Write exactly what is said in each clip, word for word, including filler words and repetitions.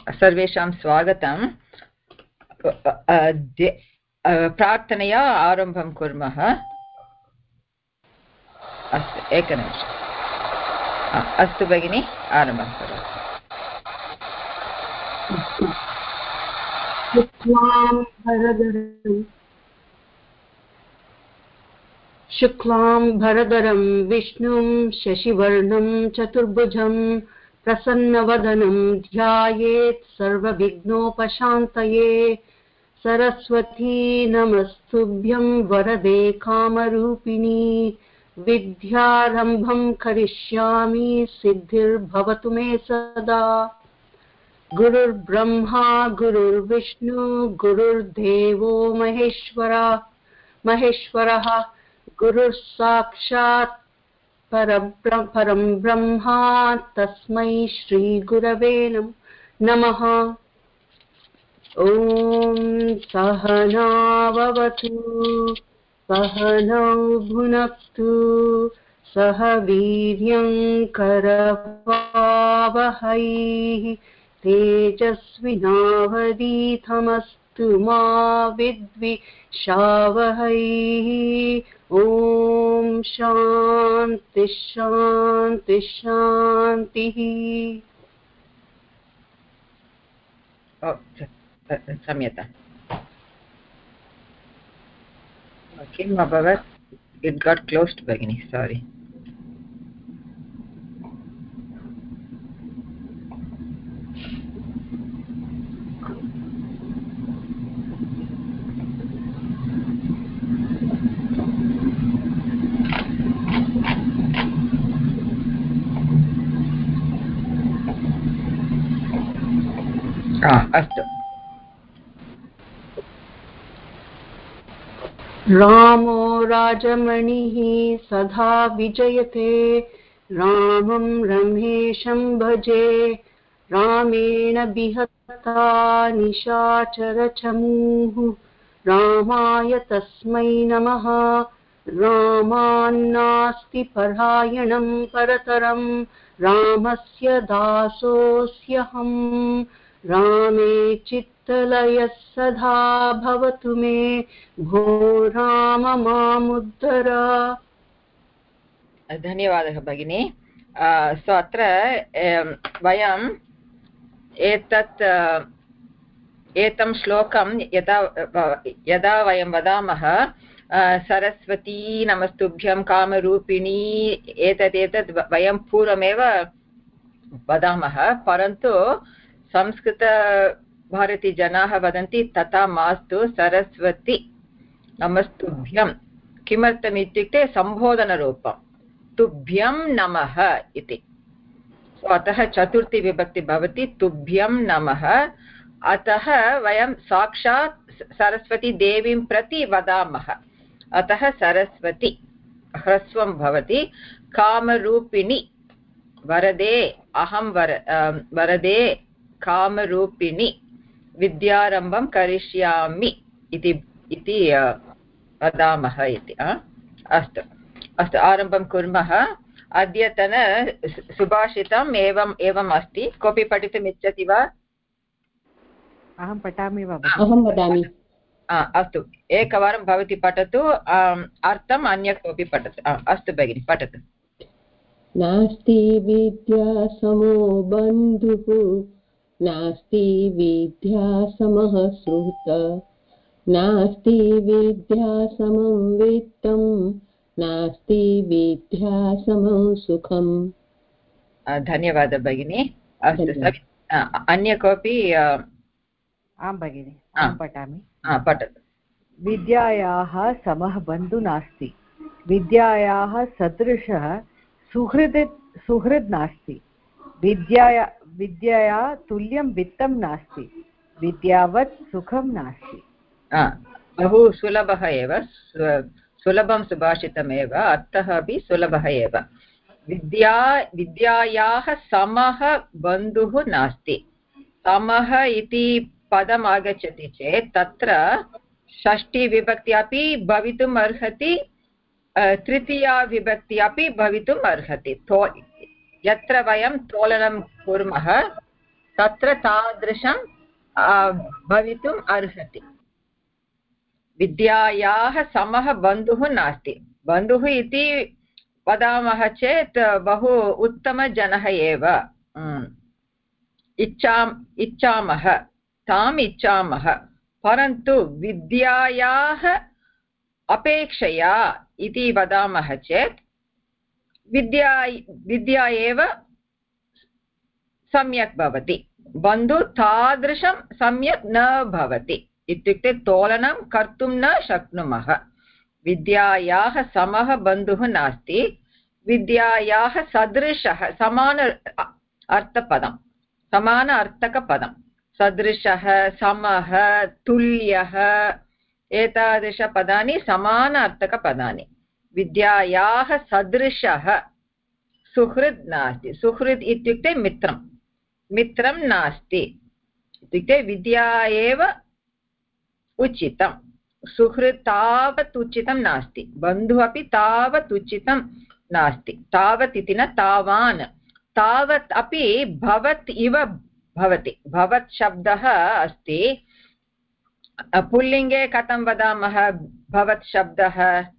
सर्वेषां स्वागतं। प्रार्थनया आरम्भं कुर्मः। अस्तु, एकनिमिषम्। अस्तु भगिनि, आरम्भं करोतु। शुक्लां भरधरं विष्णुं शशिवर्णं चतुर्भुजं प्रसन्नवदनं ध्यायेत् सर्वविघ्नोपशान्तये। सरस्वती नमस्तुभ्यं वरदे कामरूपिणी, विद्यारम्भं करिष्यामि सिद्धिर्भवतु मे सदा। गुरुर्ब्रह्मा गुरुर्विष्णु गुरुर्देवो महेश्वरा महेश्वरः। गुरुः साक्षात् परं ब्रह्मा तस्मै श्रीगुरवे नमः। ॐ सहनाववतु सहनौ भुनक्तु सह वीर्यं करवावहै तेजस्विनावधीतमस्तु मा विद्विषावहै। ॐ शान्ति शान्ति शान्तिः। क्षम्यतां, किम् अभवत्? इट् गाट् क्लोस्ड् भगिनि, सारी। अस्तु। रामो राजमणिः सदा विजयते, रामं रमेशं भजे। रामेण विहता निशाचरचमूः, रामाय तस्मै नमः। रामान्नास्ति परायणं परतरं, रामस्य दासोऽस्म्यहम्। रामे चित्तलयः सदा भवतु मे, भो राम मामुद्धर। धन्यवादः भगिनी। सो अत्र वयम् एतत् एतं श्लोकं यदा यदा वयं वदामः सरस्वती नमस्तुभ्यं कामरूपिणी, एतदेतत् वयं पूर्वमेव वदामः, परन्तु संस्कृतभारतीजनाः वदन्ति तथा मास्तु, सरस्वती नमस्तुभ्यं। किमर्थम् इत्युक्ते सम्बोधनरूपं तुभ्यं नमः इति। अतः चतुर्थी विभक्ति भवति तुभ्यं नमः। अतः वयं साक्षात् सरस्वती देवीं प्रति वदामः, अतः सरस्वती ह्रस्वं भवति। कामरूपिणी वरदे, अहं वर वरदे कामरूपिणी, विद्यारम्भं करिष्यामि इति इति वदामः इति। अस्तु अस्तु, आरम्भं कुर्मः। अद्यतन सुभाषितम् एवम् एवम् अस्ति। कोऽपि पठितुम् इच्छति वा? अहं पठामि वा? अहं वदामि। अस्तु, एकवारं भवती पठतु, अर्थम् अन्य कोऽपि पठतु। अस्तु भगिनि, पठतु। नास्ति विद्या समो बन्धुः, नास्ति विद्या समः सुहृत्, नास्ति विद्या समं वित्तं, नास्ति विद्या समं सुखम्। धन्यवादः भगिनी। अस्तु, अन्य कोऽपि? आं भगिनि, अहं पठामि। पठतु। विद्यायाः समः बन्धु नास्ति, विद्यायाः सदृशः सुहृद् सुहृद् नास्ति, विद्याया विद्यया तुल्यं वित्तं नास्ति, विद्यावत् सुखं नास्ति। बहु सुलभः एव, सुलभं सुभाषितमेव, अर्थः अपि सुलभः एव। विद्या विद्यायाः समः बन्धुः नास्ति। समः इति पदम् आगच्छति चेत् तत्र षष्ठी विभक्ति अपि भवितुम् अर्हति, तृतीया विभक्ति अपि भवितुम् अर्हति। तो यत्र वयं तोलनं कुर्मः तत्र तादृशं भवितुम् अर्हति। विद्यायाः समः बन्धुः नास्ति। बन्धुः इति वदामः चेत् बहु उत्तमजनः एव, इच्छाम् इच्छामः, ताम् इच्छामः, परन्तु विद्यायाः अपेक्षया इति वदामः चेत् विद्या विद्या एव सम्यक् भवति, बन्धु तादृशं सम्यक् न भवति। इत्युक्ते तोलनं कर्तुं न शक्नुमः। विद्यायाः समः बन्धुः नास्ति, विद्यायाः सदृशः, समान अर्थपदं, समान अर्थकपदं, सदृशः, समः, तुल्यः, एतादृशपदानि समान अर्थकपदानि। विद्यायाः सदृशः सुहृद् नास्ति। सुहृद् इत्युक्ते मित्रं, मित्रं नास्ति, इत्युक्ते विद्या एव उचितं, सुहृत् तावत् उचितं नास्ति, बन्धुः अपि तावत् उचितं नास्ति। तावत् इति न, तावान्, तावत् अपि भवत् इव भवति। भवत् शब्दः अस्ति, पुल्लिङ्गे कथं वदामः भवत् शब्दः?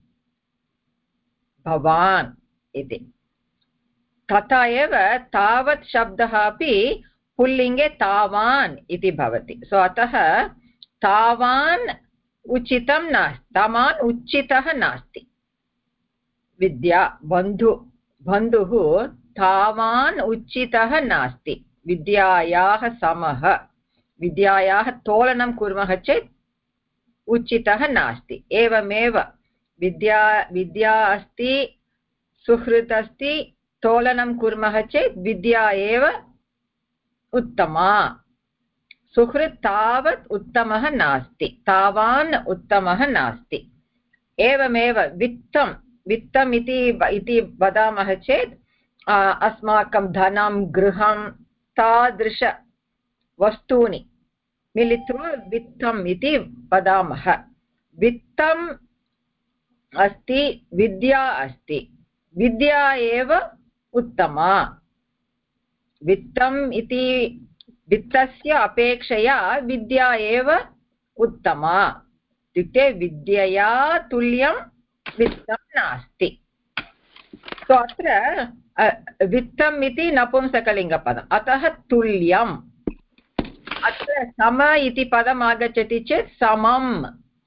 भवान् इति। तथा एव तावत् शब्दः अपि पुल्लिङ्गे तावान् इति भवति। सो अतः तावान् उचितं नास्ति, तावान् उचितः नास्ति। विद्या बन्धु बन्धुः तावान् उचितः नास्ति। विद्यायाः समः, विद्यायाः तोलनं कुर्मः चेत् उचितः नास्ति। एवमेव विद्या विद्या अस्ति, सुहृत् अस्ति, तोलनं कुर्मः चेत् विद्या एव उत्तमा, सुहृत् तावत् उत्तमः नास्ति, तावान् उत्तमः नास्ति। एवमेव वित्तं, वित्तम् इति इति वदामः चेत् अस्माकं धनं, गृहं, तादृश वस्तूनि मिलित्वा वित्तम् इति वदामः। वित्तम् अस्ति, विद्या अस्ति, विद्या एव उत्तमा। वित्तम् इति वित्तस्य अपेक्षया विद्या एव उत्तमा, इत्युक्ते विद्यया तुल्यं वित्तं नास्ति। सो अत्र वित्तम् इति नपुंसकलिङ्गपदम्, अतः तुल्यम्। अत्र सम इति पदम् आगच्छति चेत् समं,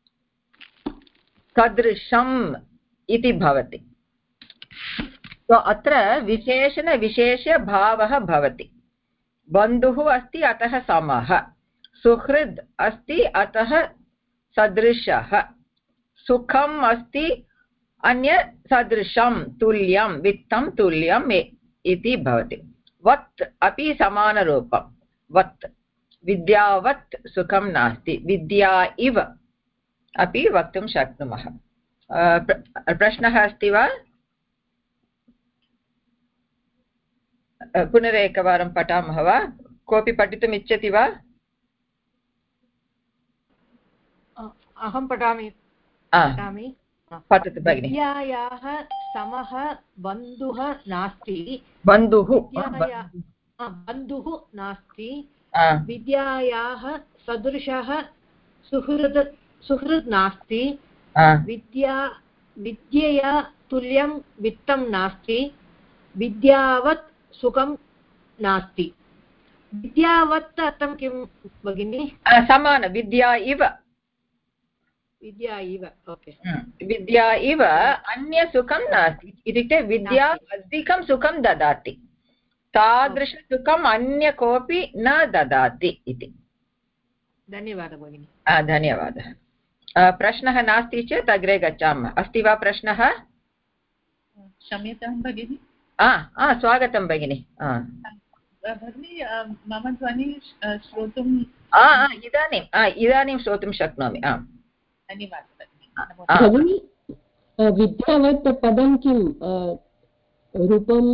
सदृशम् इति भवति। सो अत्र विशेषणविशेषभावः भवति। बन्धुः अस्ति अतः समः, सुहृद् अस्ति अतः सदृशः, सुखम् अस्ति अन्य सदृशं, तुल्यं, वित्तं तुल्यम् इति भवति। वत् अपि समानरूपं, वत्, विद्यावत् सुखं नास्ति, विद्या इव अपि वक्तुं शक्नुमः। प्रश्नः अस्ति वा? पुनरेकवारं पठामः वा? कोऽपि पठितुम् इच्छति वा? अहं पठामि पठामि पठतु भगिनि। विद्यायाः समः बन्धुः नास्ति, बन्धुः बन्धुः नास्ति, विद्यायाः सदृशः सुहृद् सुहृद् नास्ति, विद्या विद्यया तुल्यं वित्तं नास्ति, विद्यावत् सुखं नास्ति। विद्यावत् अर्थं किं भगिनि? समान, विद्या इव, विद्या इव, ओके। विद्या इव अन्य सुखं नास्ति, इत्युक्ते विद्या अधिकं सुखं ददाति, तादृशसुखम् अन्य कोऽपि न ददाति इति। धन्यवादः भगिनि। धन्यवादः। प्रश्नः नास्ति चेत् अग्रे गच्छामः। अस्ति वा प्रश्नः? क्षम्यतां भगिनि। स्वागतं भगिनि। भगिनि, मम ध्वनिः श्रोतुं इदानीम् इदानीं श्रोतुं शक्नोमि। धन्यवादः भगिनि। विद्यावत् पदं किं रूपं?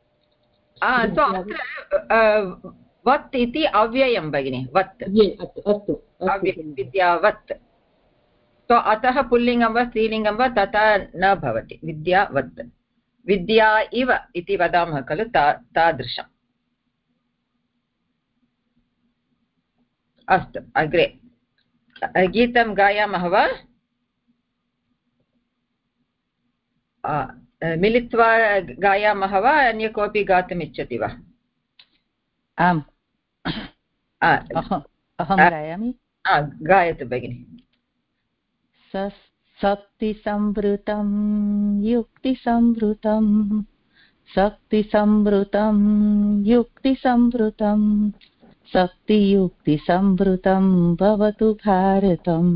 अत्र वत् इति अव्ययं भगिनि, वत्, अस्तु, विद्यावत्। तो अतः पुल्लिङ्गं वा स्त्रीलिङ्गं वा तथा न भवति, विद्यावत्। विद्या इव इति वदामः खलु, ता तादृशम्। अस्तु अग्रे गीतं गायामः वा मिलित्वा गायामः वा अन्य कोऽपि गातुम् इच्छति वा आम् अहं गायामि गायतु भगिनि शक्तिसंवृतं युक्तिसंवृतं शक्तिसंवृतं युक्तिसंवृतं शक्तियुक्तिसंवृतं भवतु भारतम्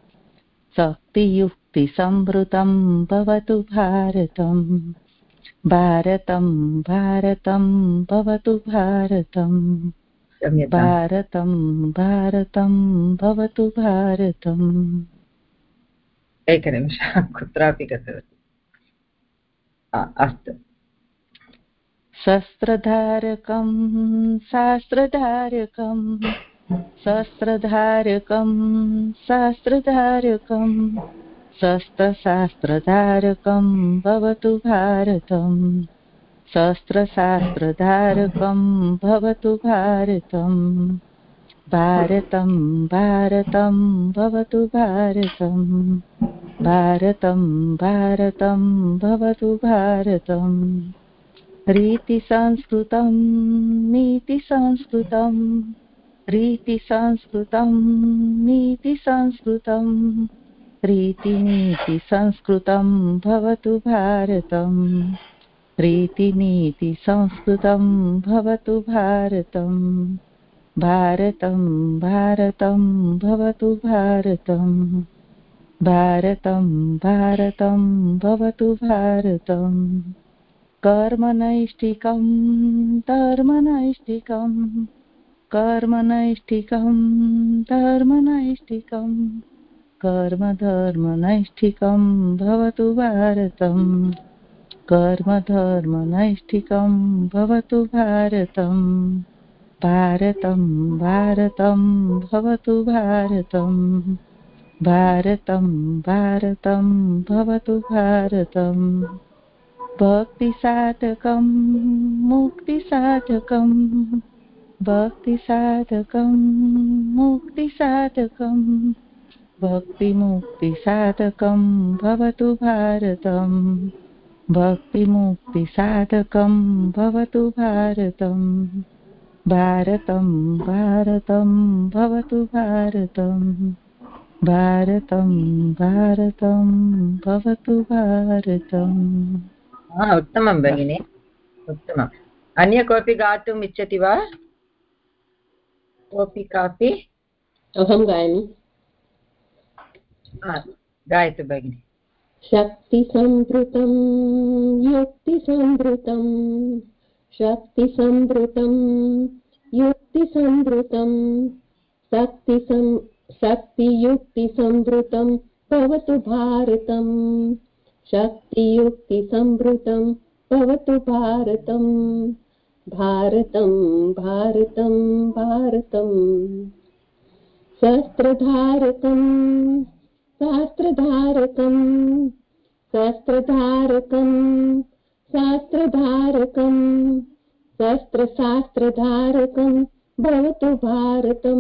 शक्तियुक्तिसंवृतं भवतु भारतम् भारतं भारतं भवतु भारतम् भारतं भारतं भवतु भारतम् एकनिमिषः कुत्रापि गतवती अस्तु शस्त्रधारकं शास्त्रधारकं शस्त्रधारकं शास्त्रधारकं शस्त्रशास्त्रधारकं भवतु भारतम् शस्त्रशास्त्रधारकं भवतु भारतम् भारतं भारतं भवतु भारतम् भारतं भारतं भवतु भारतम् रीतिसंस्कृतं नीतिसंस्कृतं रीतिसंस्कृतं नीतिसंस्कृतं रीतिनीतिसंस्कृतं भवतु भारतम् रीतिनीतिसंस्कृतं भवतु भारतम् भारतं भारतं भवतु भारतम् भारतं भारतं भवतु भारतम् कर्मनैष्ठिकं धर्मनैष्ठिकं कर्मनैष्ठिकं धर्मनैष्ठिकं कर्मधर्मनैष्ठिकं भवतु भारतम् कर्मधर्मनैष्ठिकं भवतु भारतम् भारतं भारतं भवतु भारतम् भारतं भारतं भवतु भारतम् भक्तिसाधकं मुक्तिसाधकं भक्तिसाधकं मुक्तिसाधकं भक्तिमुक्तिसाधकं भवतु भारतम् भक्तिमुक्तिसाधकं भवतु भारतम् भारतं भारतं भवतु भारतम् भारतं भारतं भवतु भारतम् उत्तमं भगिनि उत्तमम् अन्य कोऽपि गातुम् इच्छति वा कोऽपि कापि अहं गायामि गायतु भगिनि शक्तिसंवृतं युक्तिसंवृतं शक्तिसंवृतं युक्तिसंवृतं शक्तिसं शक्तियुक्तिसंवृतं भवतु भारतम् शक्तियुक्तिसंवृतं भवतु भारतम् भारतं भारतं भारतम् शस्त्रधारकं शास्त्रधारकं शस्त्रधारकं शास्त्रधारकं शस्त्रशास्त्रधारकं भवतु भारतम्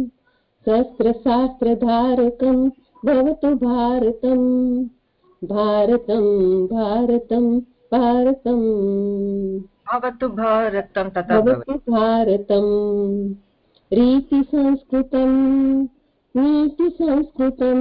शस्त्रशास्त्रधारकं भवतु भारतम् भारतं भारतं भारतं भवतु भारतं तथा भवतु भारतम् रीतिसंस्कृतं नीतिसंस्कृतं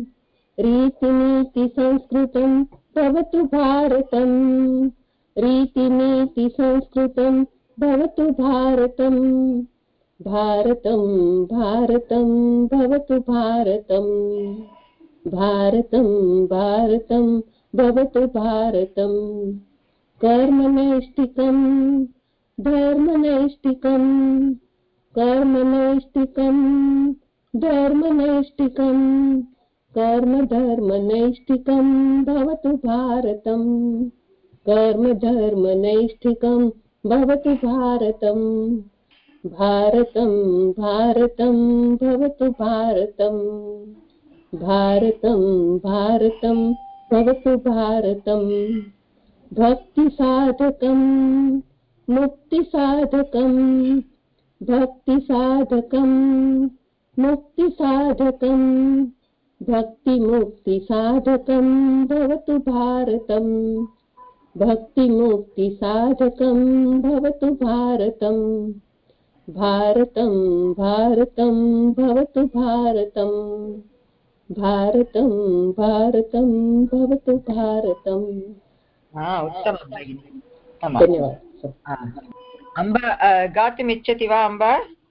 रीतिनीतिसंस्कृतं भवतु भारतम् रीतिनीतिसंस्कृतं भवतु भारतम् भारतं भारतं भवतु भारतम् भारतं भारतं भवतु भारतम् कर्मनैष्ठिकं धर्मनैष्ठिकं कर्मनैष्ठिकं धर्मनैष्ठिकं कर्मधर्मनैष्ठिकं भवतु भारतम् कर्मधर्मनैष्ठिकं भवतु भारतम् भारतं भारतं भवतु भारतम् भारतं भारतं भवतु भारतम् भक्तिसाधकं मुक्तिसाधकं भक्तिसाधकं मुक्तिसाधकं भक्तिमुक्तिसाधकं भवतु भारतम् भक्तिमुक्तिसाधकं भवतु भारतम् भारतं भारतं भवतु भारतम् भारतं भारतं भवतु भारतम्। उत्तमं भगिनि, धन्यवादः। अम्ब गातुम् इच्छति वा? अम्ब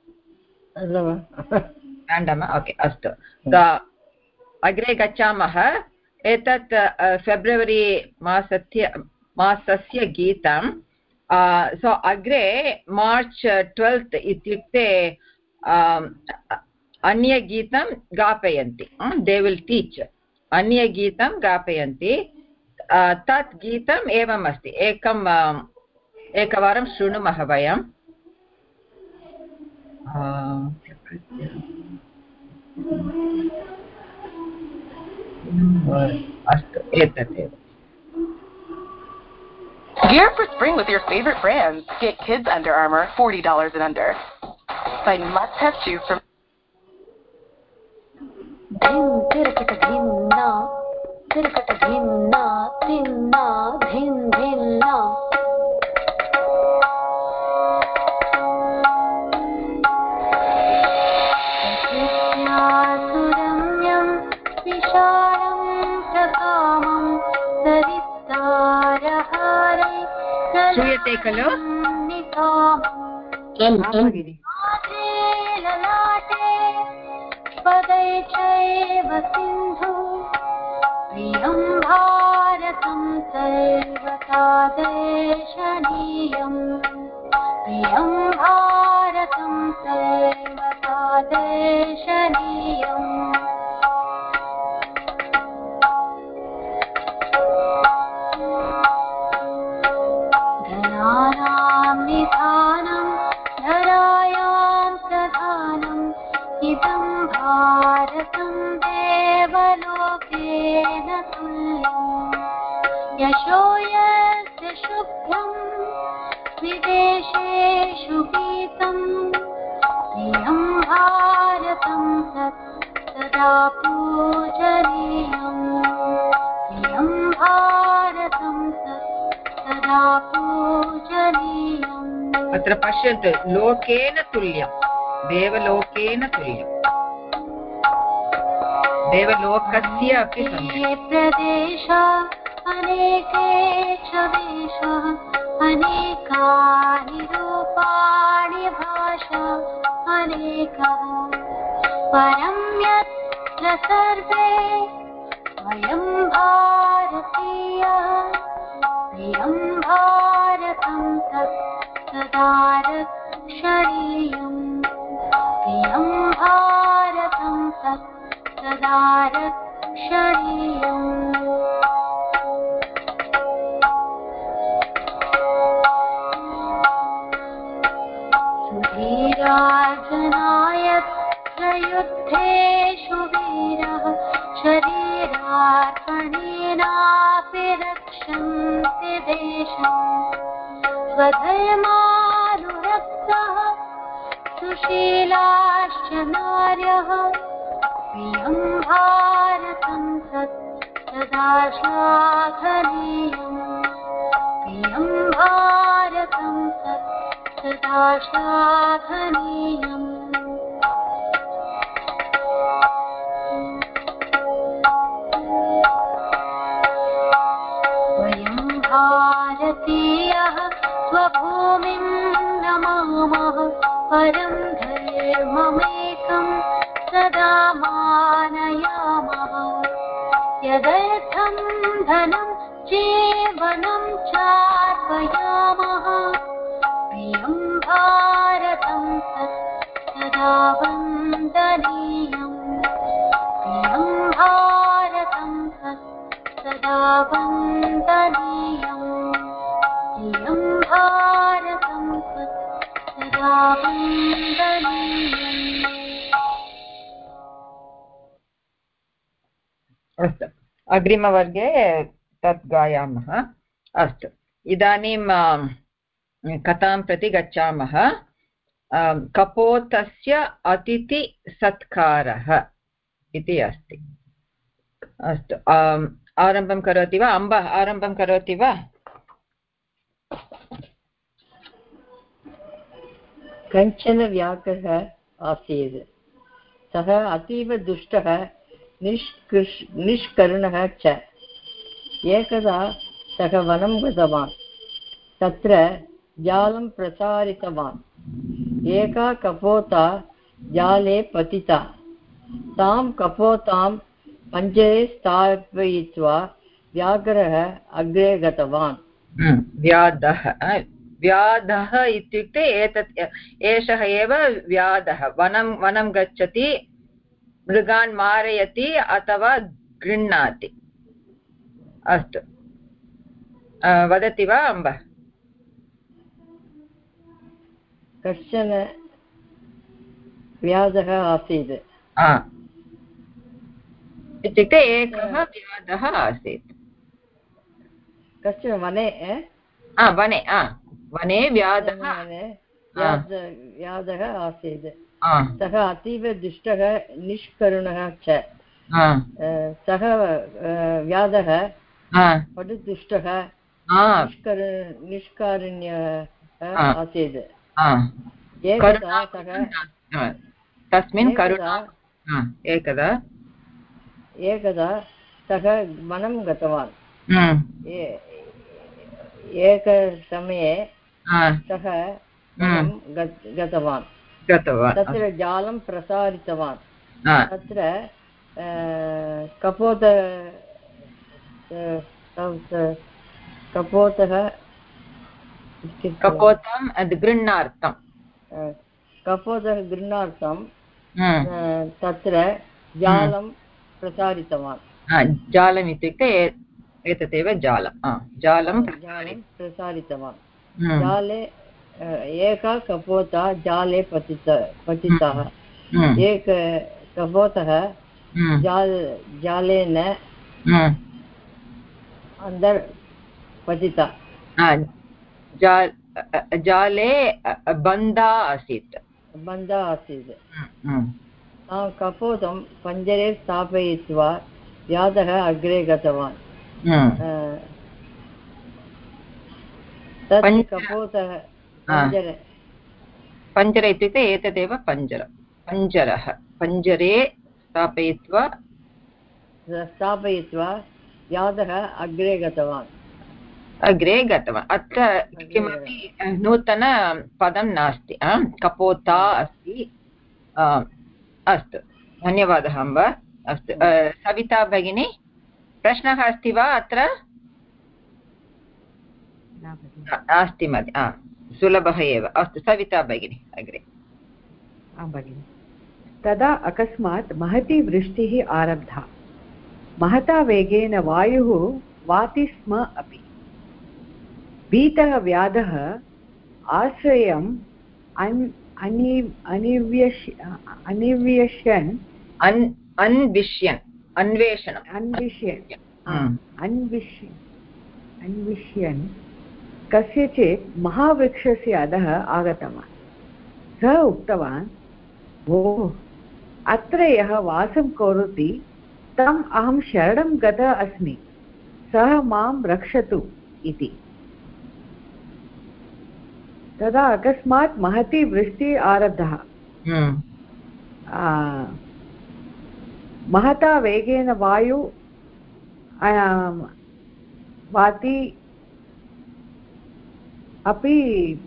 ओके, अस्तु, अग्रे गच्छामः। एतत् फेब्रवरी मासस्य मासस्य गीतं। सो अग्रे मार्च् ट्वेल्त् इत्युक्ते अन्यगीतं गापयन्ति, दे विल् टीच्, अन्यगीतं गापयन्ति। तत् गीतम् एवम् अस्ति, एकम् एकवारं शृणुमः वयम्। अस्तु, एतदेव। Gear for spring with your favorite brands. Get Kids Under Armour forty dollars and under. Find must-have shoes from Dhin tirkata dhinna, tirkata dhinna, dhinna, dhin dhinna. Suramyam vishalam prakamam sarittarahare. श्रूयते खलु? पदैश्चैव सिन्धु प्रियं भारतं सर्वथा दर्शनीयम् प्रियं भारतं सर्वथा दर्शनीयम् धनानां निधानं धरायां प्रधानम् इदं भारतं देवलोकेन तुल्यम् यशो यस्य शुभ्रं विदेशेषु गीतं प्रियं भारतं तत् सदा पूजनीयम् प्रियं भारतं तत् सदा पूजनीयम्। अत्र पश्यन्तु, लोकेन तुल्यं, देवलोकेन तुल्यं, देवलोकस्य अपि प्रदेश अनेके च वेषः अनेकानि रूपाणि भाषा अनेकः परं यत्र सर्वे वयं भारतीयः प्रियं भारतं तत् सदा रक्षणीयम् प्रियं भारतं तत् सदा रक्षणीयम्। सुधीरार्जनायत्र युद्धेषु वीरः शरीरार्पणेनापि रक्षन्ति देशम् स्वधर्मानुरक्तः सुशीलाश्च नार्यः प्रियं भारतं तत् सदा श्लाघनीयम् प्रियं भारतं तत् सदा श्लाघनीयम्। वयं भारतीयः स्वभूमिं नमामः परं धर्ममेकं सदा मानयामः यदर्थं धनं जीवनं चार्पयामः प्रियं भारतं तत् सदा वन्दनीयम् प्रियं भारतं तत् सदा वन्दनीयम् प्रियं भारतं तत् सदा वन्दनीयम्। अस्तु, अग्रिमवर्गे तत् गायामः। अस्तु, इदानीं कथां प्रति गच्छामः। कपोतस्य अतिथिसत्कारः इति अस्ति। अस्तु, आरम्भं करोति वा? अम्ब आरम्भं करोति वा? कञ्चन व्याघ्रः आसीत्, सः अतीव दुष्टः निष्कृष् निष्करुणः च। एकदा सः वनं गतवान्, तत्र जालं प्रसारितवान्। एका कपोता जाले पतिता, तां कपोतां पञ्जरे स्थापयित्वा व्याघ्रः अग्रे गतवान्। व्याधः व्याधः इत्युक्ते एतत् एषः एव व्याधः। वनं वनं गच्छति, मृगान् मारयति अथवा गृह्णाति। अस्तु, वदति वा अम्ब? कश्चन व्याधः आसीत्, इत्युक्ते एकः व्याधः आसीत्। कश्चन वने वने वने व्याधः व्याधः आसीत्, सः अतीव दुष्टः निष्करुणः च। सः व्याधः बडु दुष्टः निष्कारुण्यः आसीत्। एकदा सः तस्मिन् एकदा एकदा सः वनं गतवान्। एकसमये सः वनं गतवान्, तत्र जालं प्रसारितवान्। तत्र कपोत कपोतः कपोतं गृह्णार्थं कपोतः गृह्णार्थं तत्र जालं प्रसारितवान्। जालम् इत्युक्ते एतदेव जालं जालं जालं प्रसारितवान्। जाले एका कपोता जाले पतित पतितः एक कपोतः जाल जालेन अंदर पतिता। जाले बन्धा आसीत् बन्धा आसीत्। कपोतं पञ्जरे स्थापयित्वा व्याधः अग्रे गतवान्। तत् कपोतः पञ्जरे पञ्जरे इत्युक्ते एतदेव पञ्जर पञ्जरः पञ्जरे स्थापयित्वा स्थापयित्वा व्याधः अग्रे गतवान् अग्रे गतवान् अत्र किमपि नूतन पदं नास्ति, कपोता अस्ति। अस्तु, धन्यवादः अम्ब। अस्तु, सविता भगिनी, प्रश्नः अस्ति वा अत्र? नास्ति महोदय, सुलभः एव। अस्तु, सविता भगिनी अग्रे। भगिनि, तदा अकस्मात् महती वृष्टिः आरब्धा। महता वेगेन वायुः वाति स्म अपि। भीतः व्याधः आश्रयम् अन् अनिव्यश्य अनिव्यश्यन् अन्विष्यन् अन्वेषणम् अन्विष्यन् अन्विष्य अन्विष्यन् कस्यचित् महावृक्षस्य अधः आगतवान्। सः उक्तवान्, भोः, अत्र यः वासं करोति तम् अहं शरणं गतः अस्मि, सः मां रक्षतु इति। तदा अकस्मात् महती वृष्टिः आरब्धा। महता वेगेन वायु वाति अपि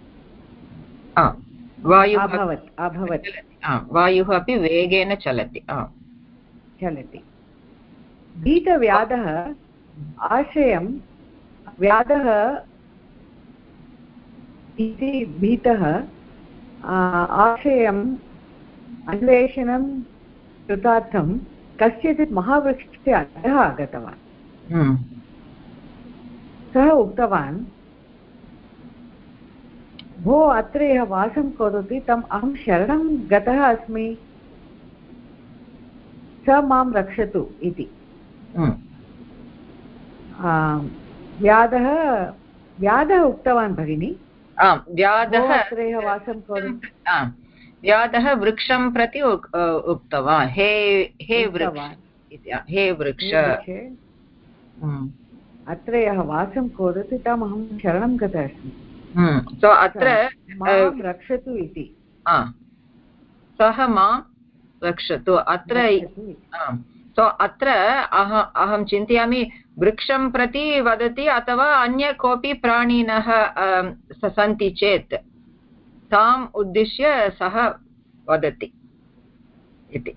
वायुः अभवत् अभवत् वायुः अपि वेगेन चलति चलति। भीतव्याधः आश्रयं व्याधः इति भीतः आश्रयम् अन्वेषणं कृतार्थं कस्यचित् महावृक्षस्य अधः आगतवान्। सः उक्तवान्, भो, अत्र यः वासं करोति तम् अहं शरणं गतः अस्मि, स मां रक्षतु इति। व्याधः व्याधः उक्तवान् भगिनि, आम् व्याधः अत्रैव वासं करोति आम् व्याधः वृक्षं प्रति उक्तवान् हे हे वृक्ष हे वृक्ष अत्र यः वासं करोति तम् अहं शरणं गतः अस्मि सो अत्र मां रक्षतु इति सः मां रक्षतु अत्र सो अत्र अहं चिन्तयामि वृक्षं प्रति वदति अथवा अन्य कोऽपि प्राणिनः सन्ति चेत् ताम् उद्दिश्य सः वदति इति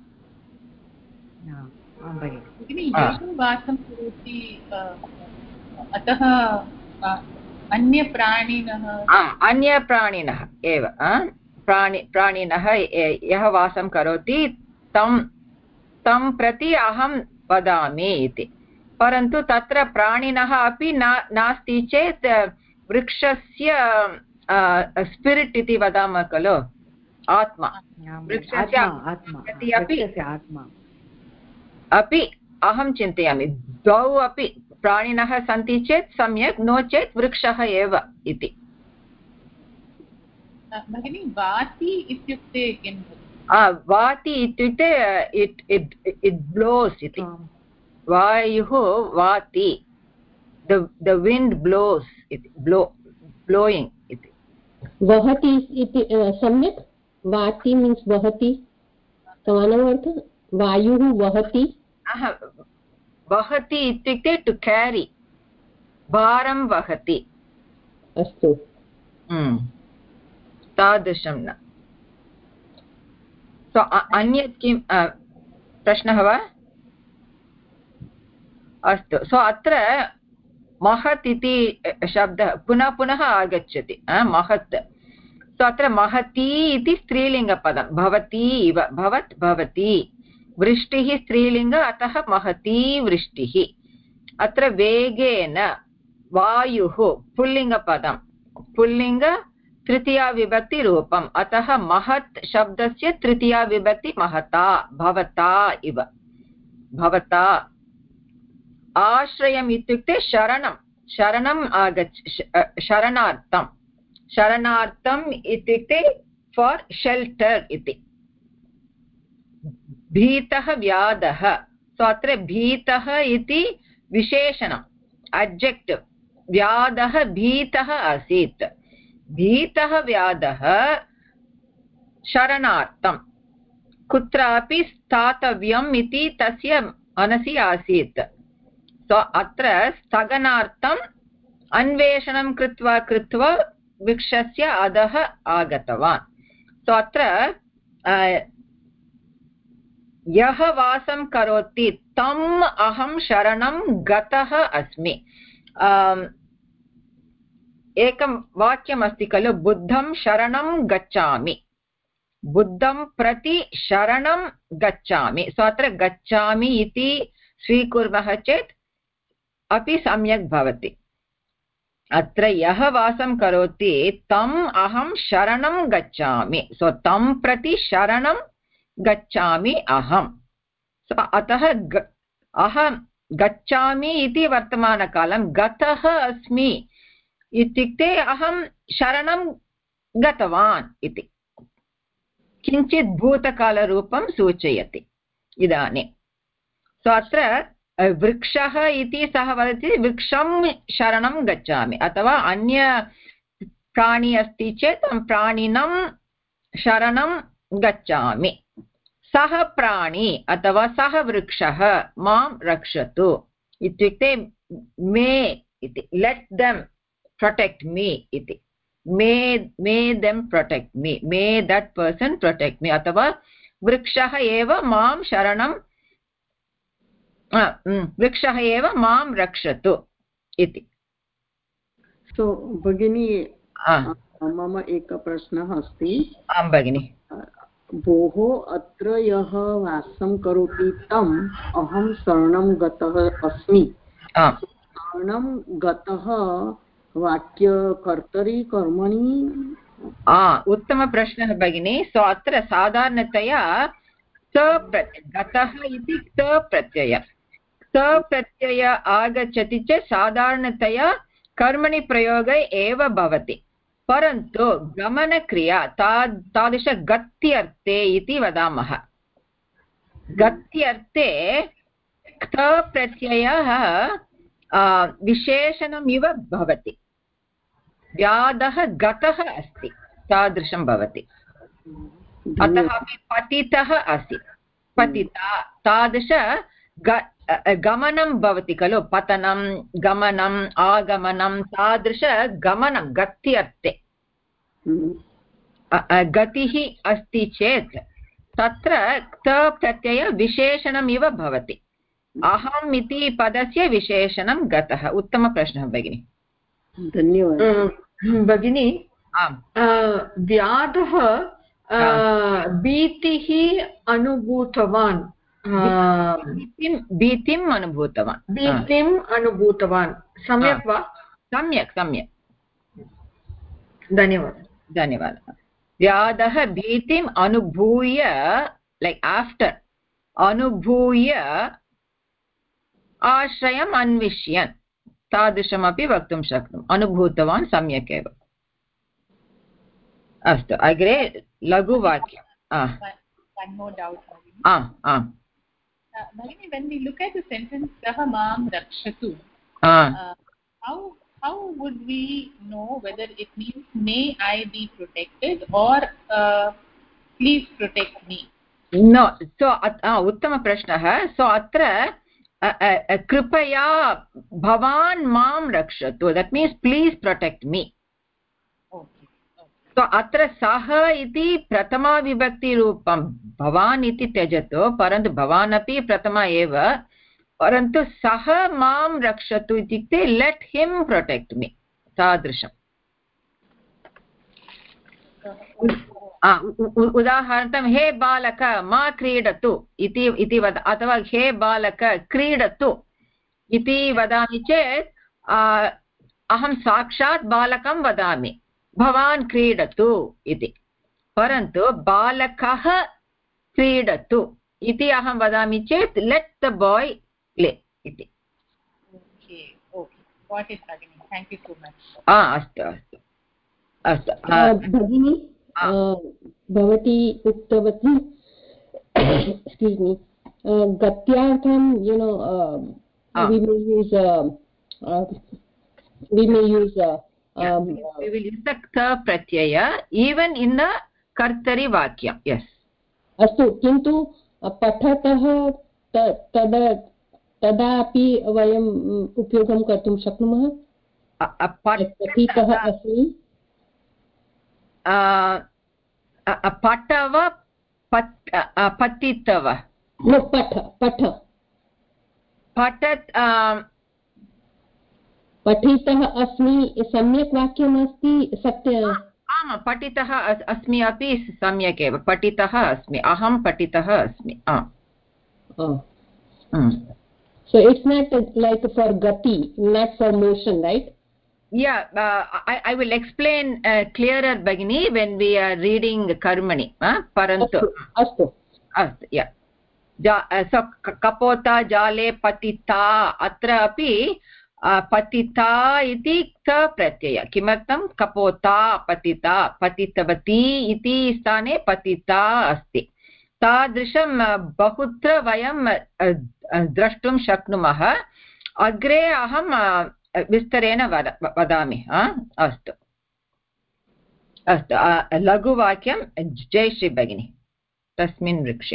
वासं करोति अतः अन्यप्राणिनः अन्यप्राणिनः एव प्राणि प्राणिनः यः वासं करोति तं तं प्रति अहं वदामि इति परन्तु तत्र प्राणिनः अपि न नास्ति चेत् वृक्षस्य स्पिरिट् इति वदामः खलु आत्मा वृक्षस्य प्रति अपि अपि अहं चिन्तयामि द्वौ अपि प्राणिनः सन्ति चेत् सम्यक् नो चेत् वृक्षः एव इति भगिनी वाति इत्युक्ते किं वाति इत्युक्ते इट् इट् इट् ब्लोस् इति वायुः वाति द विण्ड् ब्लोस् इति ब्लो ब्लोयिङ्ग् इति वहति इति सम्यक् वाति मीन्स् वहति समानमर्थः वायुः वहति वहति इत्युक्ते टु केरि भारं वहति अस्तु तादृशं न सो अन्यत् किं प्रश्नः वा अस्तु सो अत्र महत् इति शब्दः पुनः पुनः आगच्छति महत् सो अत्र महती इति स्त्रीलिङ्गपदं भवती इव भवत् भवती वृष्टिः स्त्रीलिङ्ग अतः महती वृष्टिः अत्र वेगेन वायुः पुल्लिङ्गपदं पुल्लिङ्ग तृतीया विभक्ति रूपम् अतः महत् शब्दस्य तृतीया विभक्ति महता भवता इव भवता आश्रयम् इत्युक्ते शरणं शरणम् आगच्छ शरणार्थं शरणार्थम् इत्युक्ते फार् शेल्टर् इति भीतः व्याधः सो अत्र भीतः इति विशेषणम् अड्जेक्टिव् व्याधः भीतः आसीत् भीतः व्याधः शरणार्थं कुत्रापि स्थातव्यम् इति तस्य मनसि आसीत् सो अत्र स्थगनार्थम् अन्वेषणं कृत्वा कृत्वा वृक्षस्य अधः आगतवान् सो अत्र यः वासं करोति तम् अहं शरणं गतः अस्मि एकं वाक्यमस्ति खलु बुद्धं शरणं गच्छामि बुद्धं प्रति शरणं गच्छामि सो अत्र गच्छामि इति स्वीकुर्मः चेत् अपि सम्यक् भवति अत्र यः वासं करोति तम् अहं शरणं गच्छामि सो तं प्रति शरणं गच्छामि अहं सो अतः अहं गच्छामि इति वर्तमानकालं गतः अस्मि इत्युक्ते अहं शरणं गतवान् इति किञ्चित् भूतकालरूपं सूचयति इदानीं सो अत्र वृक्षः इति सः वदति वृक्षं शरणं गच्छामि अथवा अन्य प्राणी अस्ति चेत् प्राणिनं शरणं गच्छामि सः प्राणी अथवा सः वृक्षः मां रक्षतु इत्युक्ते मे इति लेट् देम् प्रोटेक्ट् मी इति मे may them protect me may that person protect me अथवा वृक्षः एव मां शरणं वृक्षः एव मां रक्षतु इति सो भगिनी मम एकः प्रश्नः अस्ति आं भगिनि भोः अत्र यः वासं करोति तम् अहं शरणं गतः अस्मि शरणं गतः वाक्यकर्तरि कर्मणि उत्तमप्रश्नः भगिनी सो अत्र साधारणतया स गतः इति स प्रत्यय स प्रत्यय आगच्छति चेत् साधारणतया कर्मणि प्रयोगे एव भवति परन्तु गमनक्रिया ता तादृशगत्यर्थे इति वदामः गत्यर्थे क्त प्रत्ययः विशेषणमिव भवति व्याधः गतः अस्ति तादृशं भवति अतः अपि पतितः अस्ति पतिता तादृश गमनं भवति खलु पतनं गमनम् आगमनं तादृश गमनं गत्यर्थे गतिः अस्ति चेत् तत्र क्त प्रत्यय विशेषणमिव भवति अहम् इति पदस्य विशेषणं गतः उत्तमप्रश्नः भगिनी धन्यवादः भगिनी आम् व्याधः भीतिः अनुभूतवान् भीतिं भीतिम् अनुभूतवान् भीतिम् अनुभूतवान् सम्यक् वा सम्यक् सम्यक् धन्यवादः धन्यवादः व्याधः भीतिम् अनुभूय लैक् आफ्टर् अनुभूय आश्रयम् अन्विष्यन् तादृशमपि वक्तुं शक्नुमः अनुभूतवान् सम्यक् एव अस्तु अग्रे लघुवाक्यम् one more doubt आम् आम् Bhagini, when we look at the sentence saha maam rakshatu uh, how how would we know whether it means may I be protected or uh, please protect me? No, so uh, uttama prashnah so atra uh, uh, kripaya bhavan maam rakshatu that means please protect me. Okay. So atra saha iti prathama vibhakti rupam bhavan iti tyajato parantu bhavan api prathama eva parantu saha maam rakshatu itikte let him protect me tadrisham उदाहरणार्थं हे बालक मा क्रीडतु इति इति वद अथवा हे बालक क्रीडतु इति वदामि चेत् अहं साक्षात् बालकं वदामि भवान् क्रीडतु इति परन्तु बालकः क्रीडतु इति अहं वदामि चेत् लेट् द बॉय प्ले इति Okay, okay, got it, Bhagini. Thank you so much. आ अस्तु अस्तु अस्तु भगिनी भवती उक्तवती एक्स्क्यूज मी गत्यार्थं you know we may use uh, uh, we may use uh, Yeah, um, we will use the kta pratyaya even in the kartari vakyam. Yes. अस्तु किन्तु पठतः तदा तदापि वयम् उपयोगं कर्तुं शक्नुमः पठितः अस्मि पठव पठितव न पठ पठ पठत् पठितः अस्मि सम्यक् वाक्यमस्ति सत्य आम् पठितः अस्मि अपि सम्यक् एव पठितः अस्मि अहं पठितः अस्मि so it's not like for gati not for motion right yeah uh, I, I will explain uh, clearer Bhagini when we are reading karmani uh, parantu astu astu yeah ja, uh, so kapota jale patita atra api पतिता इति क्त प्रत्यय किमर्थं कपोता पतिता पतितवती इति स्थाने पतिता अस्ति तादृशं बहुत्र वयं द्रष्टुं शक्नुमः अग्रे अहं विस्तरेण वदामि अस्तु अस्तु लघुवाक्यं जयश्री भगिनी तस्मिन् वृक्षे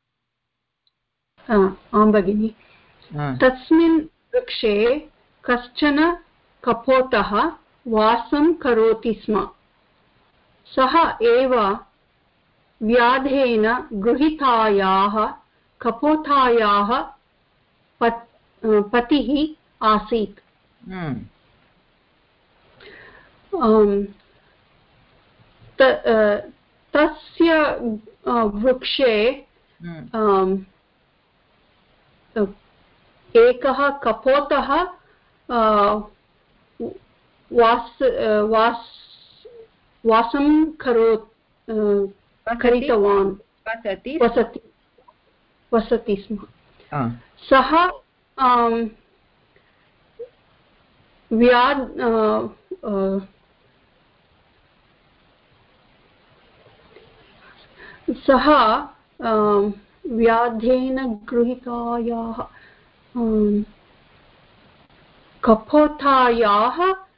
आं भगिनि तस्मिन् वृक्षे कश्चन कपोतः वासं करोति स्म सः एव व्याधेन गृहीतायाः कपोतायाः पतिः आसीत् तस्य वृक्षे एकः कपोतः वास वास वासं करो करितवान् वसति वसति वसति स्म सः व्याध सः व्याधेन गृहीतायाः कपोतायाः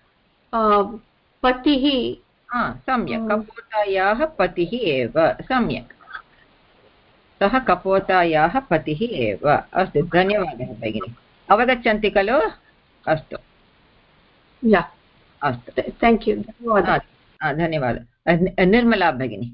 पतिः सम्यक् कपोतायाः पतिः एव सम्यक् सः कपोतायाः पतिः एव अस्तु धन्यवादः भगिनि अवगच्छन्ति खलु अस्तु अस्तु थेङ्क् यू धन्यवादः धन्यवादः निर्मला भगिनी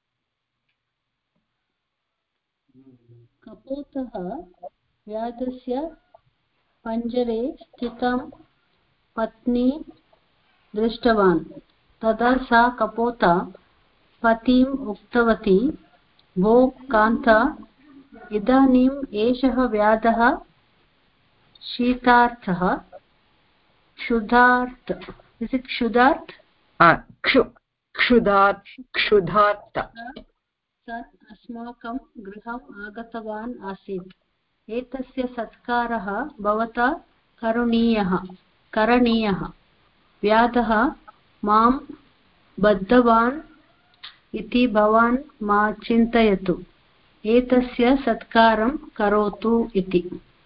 कपोतः व्याधस्य पञ्जरे स्थितं पत्नी दृष्टवान् तदा सा कपोता पतिम् उक्तवती भो कान्त इदानीम् एषः व्याधः शीतार्थः क्षुधार्थ इस् इट् क्षुधार्थ क्षुधार्थ क्षुधार्थ सः अस्माकं गृहम् आगतवान् आसीत् एतस्य सत्कारः भवता करणीयः करणीयः व्याधः मां बद्धवान् इति भवान् मा चिन्तयतु एतस्य सत्कारं करोतु इति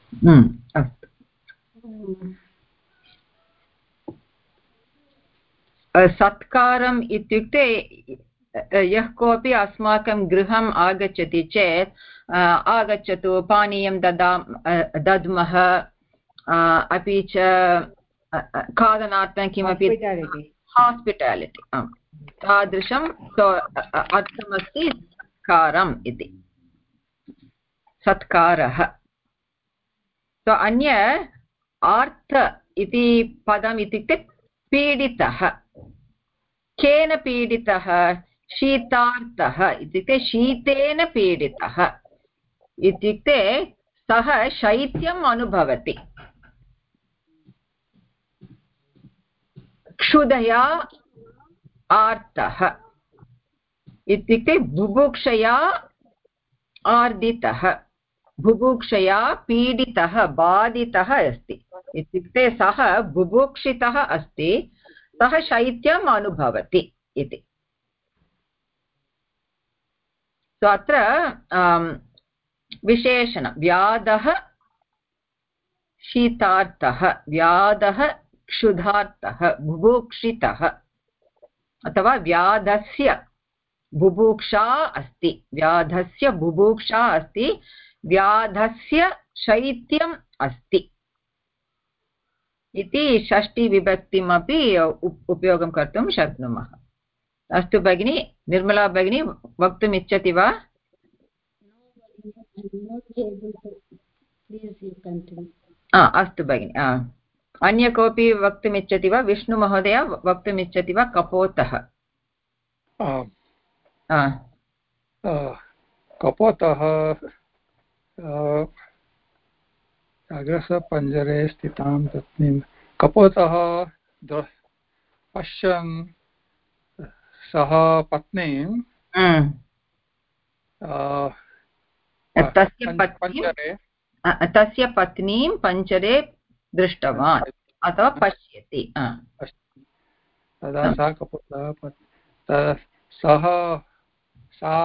सत्कारम् इत्युक्ते यः कोऽपि अस्माकं गृहम् आगच्छति चेत् आगच्छतु पानीयं ददाम दद्मः अपि च खादनार्थं किमपि हास्पिटालिटि तादृशं अर्थमस्ति सत्कारम् इति सत्कारः अन्य आर्थ इति पदम् इत्युक्ते पीडितः केन पीडितः शीतार्थः इत्युक्ते शीतेन पीडितः इत्युक्ते सः शैत्यम् अनुभवति क्षुधया आर्तः इत्युक्ते बुभुक्षया आर्दितः बुभुक्षया पीडितः बाधितः अस्ति इत्युक्ते सः बुभुक्षितः अस्ति सः शैत्यम् अनुभवति इति अत्र विशेषणं व्याधः शीतार्थः व्याधः क्षुधार्थः बुभुक्षितः अथवा व्याधस्य बुभुक्षा अस्ति व्याधस्य बुभुक्षा अस्ति व्याधस्य शैत्यम् अस्ति इति षष्टिविभक्तिमपि उपयोगं कर्तुं शक्नुमः अस्तु भगिनी निर्मला भगिनी वक्तुम् इच्छति वा अस्तु भगिनी अन्य कोऽपि वक्तुम् इच्छति वा विष्णुमहोदय वक्तुम् इच्छति वा कपोतः कपोतः अग्रसपञ्जरे स्थितां पत्नीं कपोतः पश्यन् सः पत्नीं तस्य पत्नीं तस्य पत्नीं पञ्जरे दृष्टवान् अथवा पश्यति तदा सा कपोतः सः सा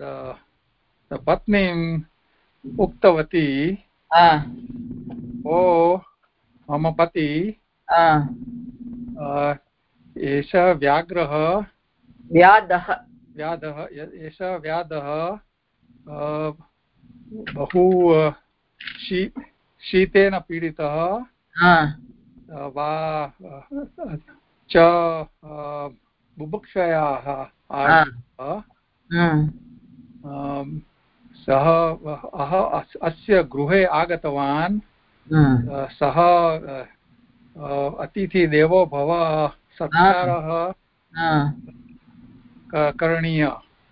पत्नीम् उक्तवती ओ मम पति एषः व्याघ्रः व्याधः व्याधः एषः व्याधः बहु शी शीतेन पीडितः वा च बुभुक्षयाः सः अस्य गृहे आगतवान् सः अतिथिदेवो भव सत्कारः करणीय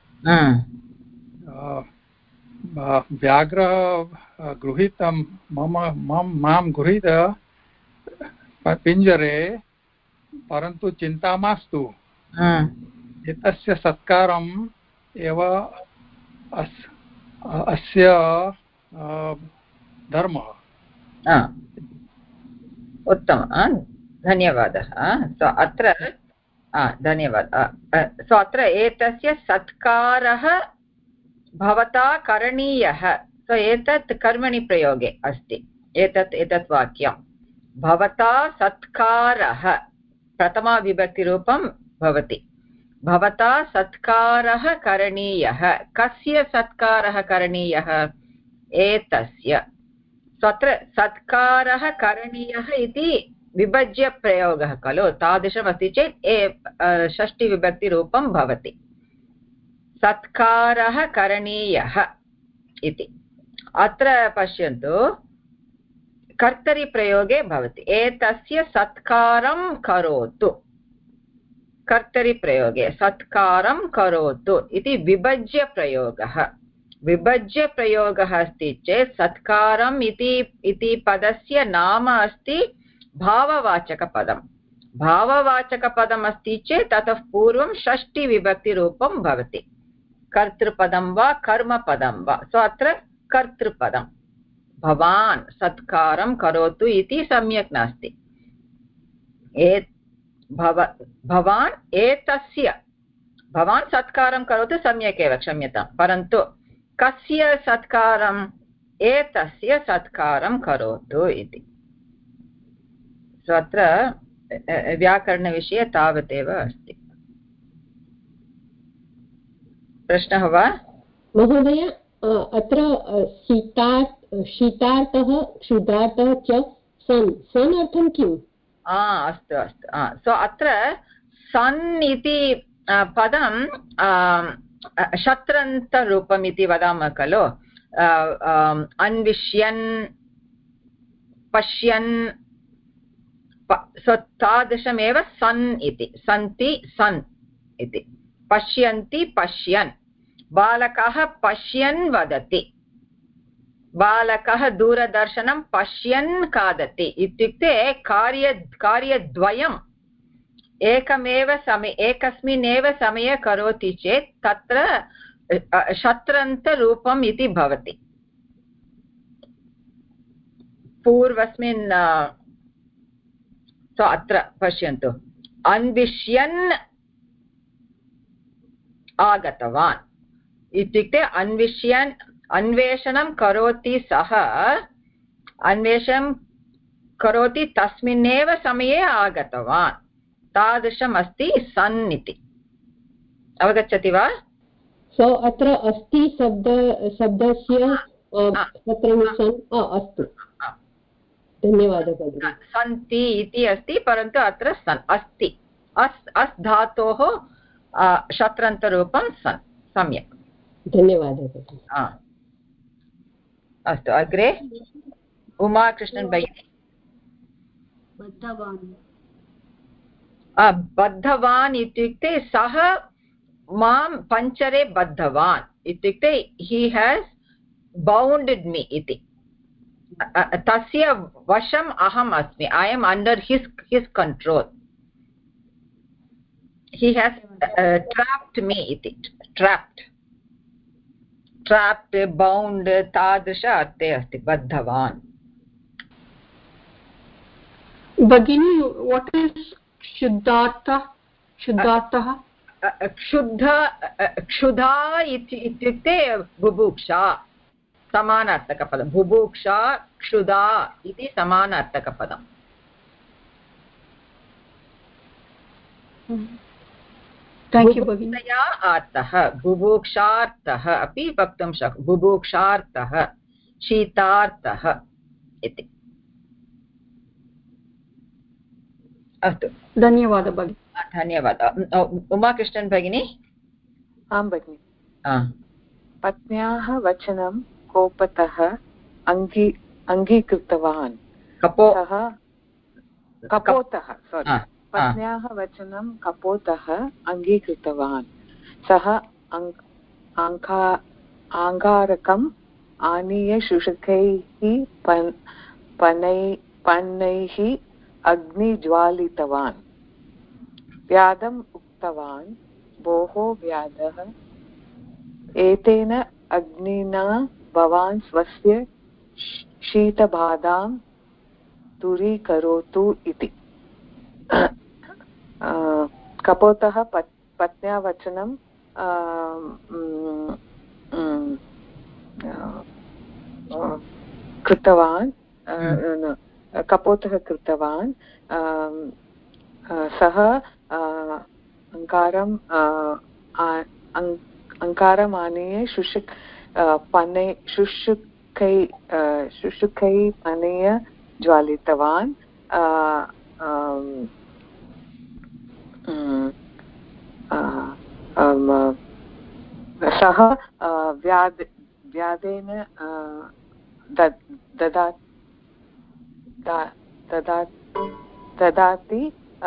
व्याघ्रः गृहीतं मम मम मां गृहीत पिञ्जरे परन्तु चिन्ता मास्तु एतस्य सत्कारम् एव अस् अस्य धर्मः उत्तमं धन्यवादः सो अत्र धन्यवादः सो अत्र एतस्य सत्कारः भवता करणीयः सो एतत् कर्मणि प्रयोगे अस्ति एतत् एतत् वाक्यं भवता सत्कारः प्रथमा विभक्तिरूपं भवति भवता सत्कारः करणीयः कस्य सत्कारः करणीयः एतस्य तत्र सत्कारः करणीयः इति विभज्य प्रयोगः खलु तादृशमस्ति चेत् ए षष्टिविभक्तिरूपं भवति सत्कारः करणीयः इति अत्र पश्यन्तु कर्तरि प्रयोगे भवति एतस्य सत्कारं करोतु कर्तरि प्रयोगे सत्कारं करोतु इति विभज्य प्रयोगः विभज्य प्रयोगः अस्ति चेत् सत्कारम् इति इति पदस्य नाम अस्ति भाववाचकपदं भाववाचकपदम् अस्ति चेत् ततः पूर्वं षष्टिविभक्तिरूपं भवति कर्तृपदं वा कर्मपदं वा सो अत्र कर्तृपदं भवान् सत्कारं करोतु इति सम्यक् नास्ति ए भव भवान् एतस्य भवान् सत्कारं करोतु सम्यक् एव क्षम्यतां परन्तु कस्य सत्कारम् एतस्य सत्कारं करोतु इति सो अत्र व्याकरणविषये तावदेव अस्ति प्रश्नः वा महोदय अत्र शीतार्थ शीतार्थः क्षुधार्थः च सन् सन् अर्थं किम् अस्तु अस्तु सो अत्र सन् इति पदं शत्रन्तरूपम् इति वदामः खलु अन्विष्यन् पश्यन् सो तादृशमेव सन् इति सन्ति सन् इति पश्यन्ति पश्यन् बालकः पश्यन् वदति बालकः दूरदर्शनं पश्यन् खादति इत्युक्ते कार्य कार्यद्वयम् एकमेव समये एकस्मिन्नेव समये करोति चेत् तत्र शत्रन्तरूपम् इति भवति पूर्वस्मिन् सो अत्र पश्यन्तु अन्विष्यन् आगतवान् इत्युक्ते अन्विष्यन् अन्वेषणं करोति सः अन्वेषणं करोति तस्मिन्नेव समये आगतवान् तादृशम् अस्ति सन् इति अवगच्छति वा सो अत्र अस्ति शब्द शब्दस्य अस्तु धन्यवादः सन्ति इति अस्ति परन्तु अत्र सन् अस्ति अस् अस् धातोः शत्रन्तरूपं सन् सम्यक् धन्यवादः अस्तु अग्रे उमाकृष्णन् भगिनी बद्धवान् इत्युक्ते सः मां पञ्चरे बद्धवान् इत्युक्ते ही हेस् बौण्डेड् मी इति तस्य वशम् अहम् अस्मि I am under his his control he has uh, trapped me iti trapped trapped bound tadrisha arte asti baddhavan bagini what is shuddhartha shuddhartah kshuddha kshuddha ityukte bubuksha samanarthaka padam bubuksha kshuddha iti samanarthaka padam Thank you भगिनी अर्थः बुभुक्षार्थः अपि वक्तुं शक् बुभुक्षार्थः शीतार्थः इति अस्तु धन्यवादः भगिनी धन्यवादः उमाकृष्णन् भगिनी आं भगिनि पत्न्याः वचनं कोपतः अङ्गी अङ्गीकृतवान् कपोतः कपोतः सोरि पत्न्याः वचनं कपोतः अङ्गीकृतवान् सः आङ्गारकम् आनीय शुशकैः पन् पनै पन्नैः अग्निज्वालितवान् व्याधम् उक्तवान् भोः व्याधः एतेन अग्निना भवान् स्वस्य शीतबाधां दूरीकरोतु इति कपोतः पत्न्या वचनं कृतवान् कपोतः कृतवान् सः अङ्कारम् अङ्कारम् आनीय शुशुक् पने शुशुकै शुशुकै पनेय ज्वालितवान् सः व्याध व्याधेन ददा ददाति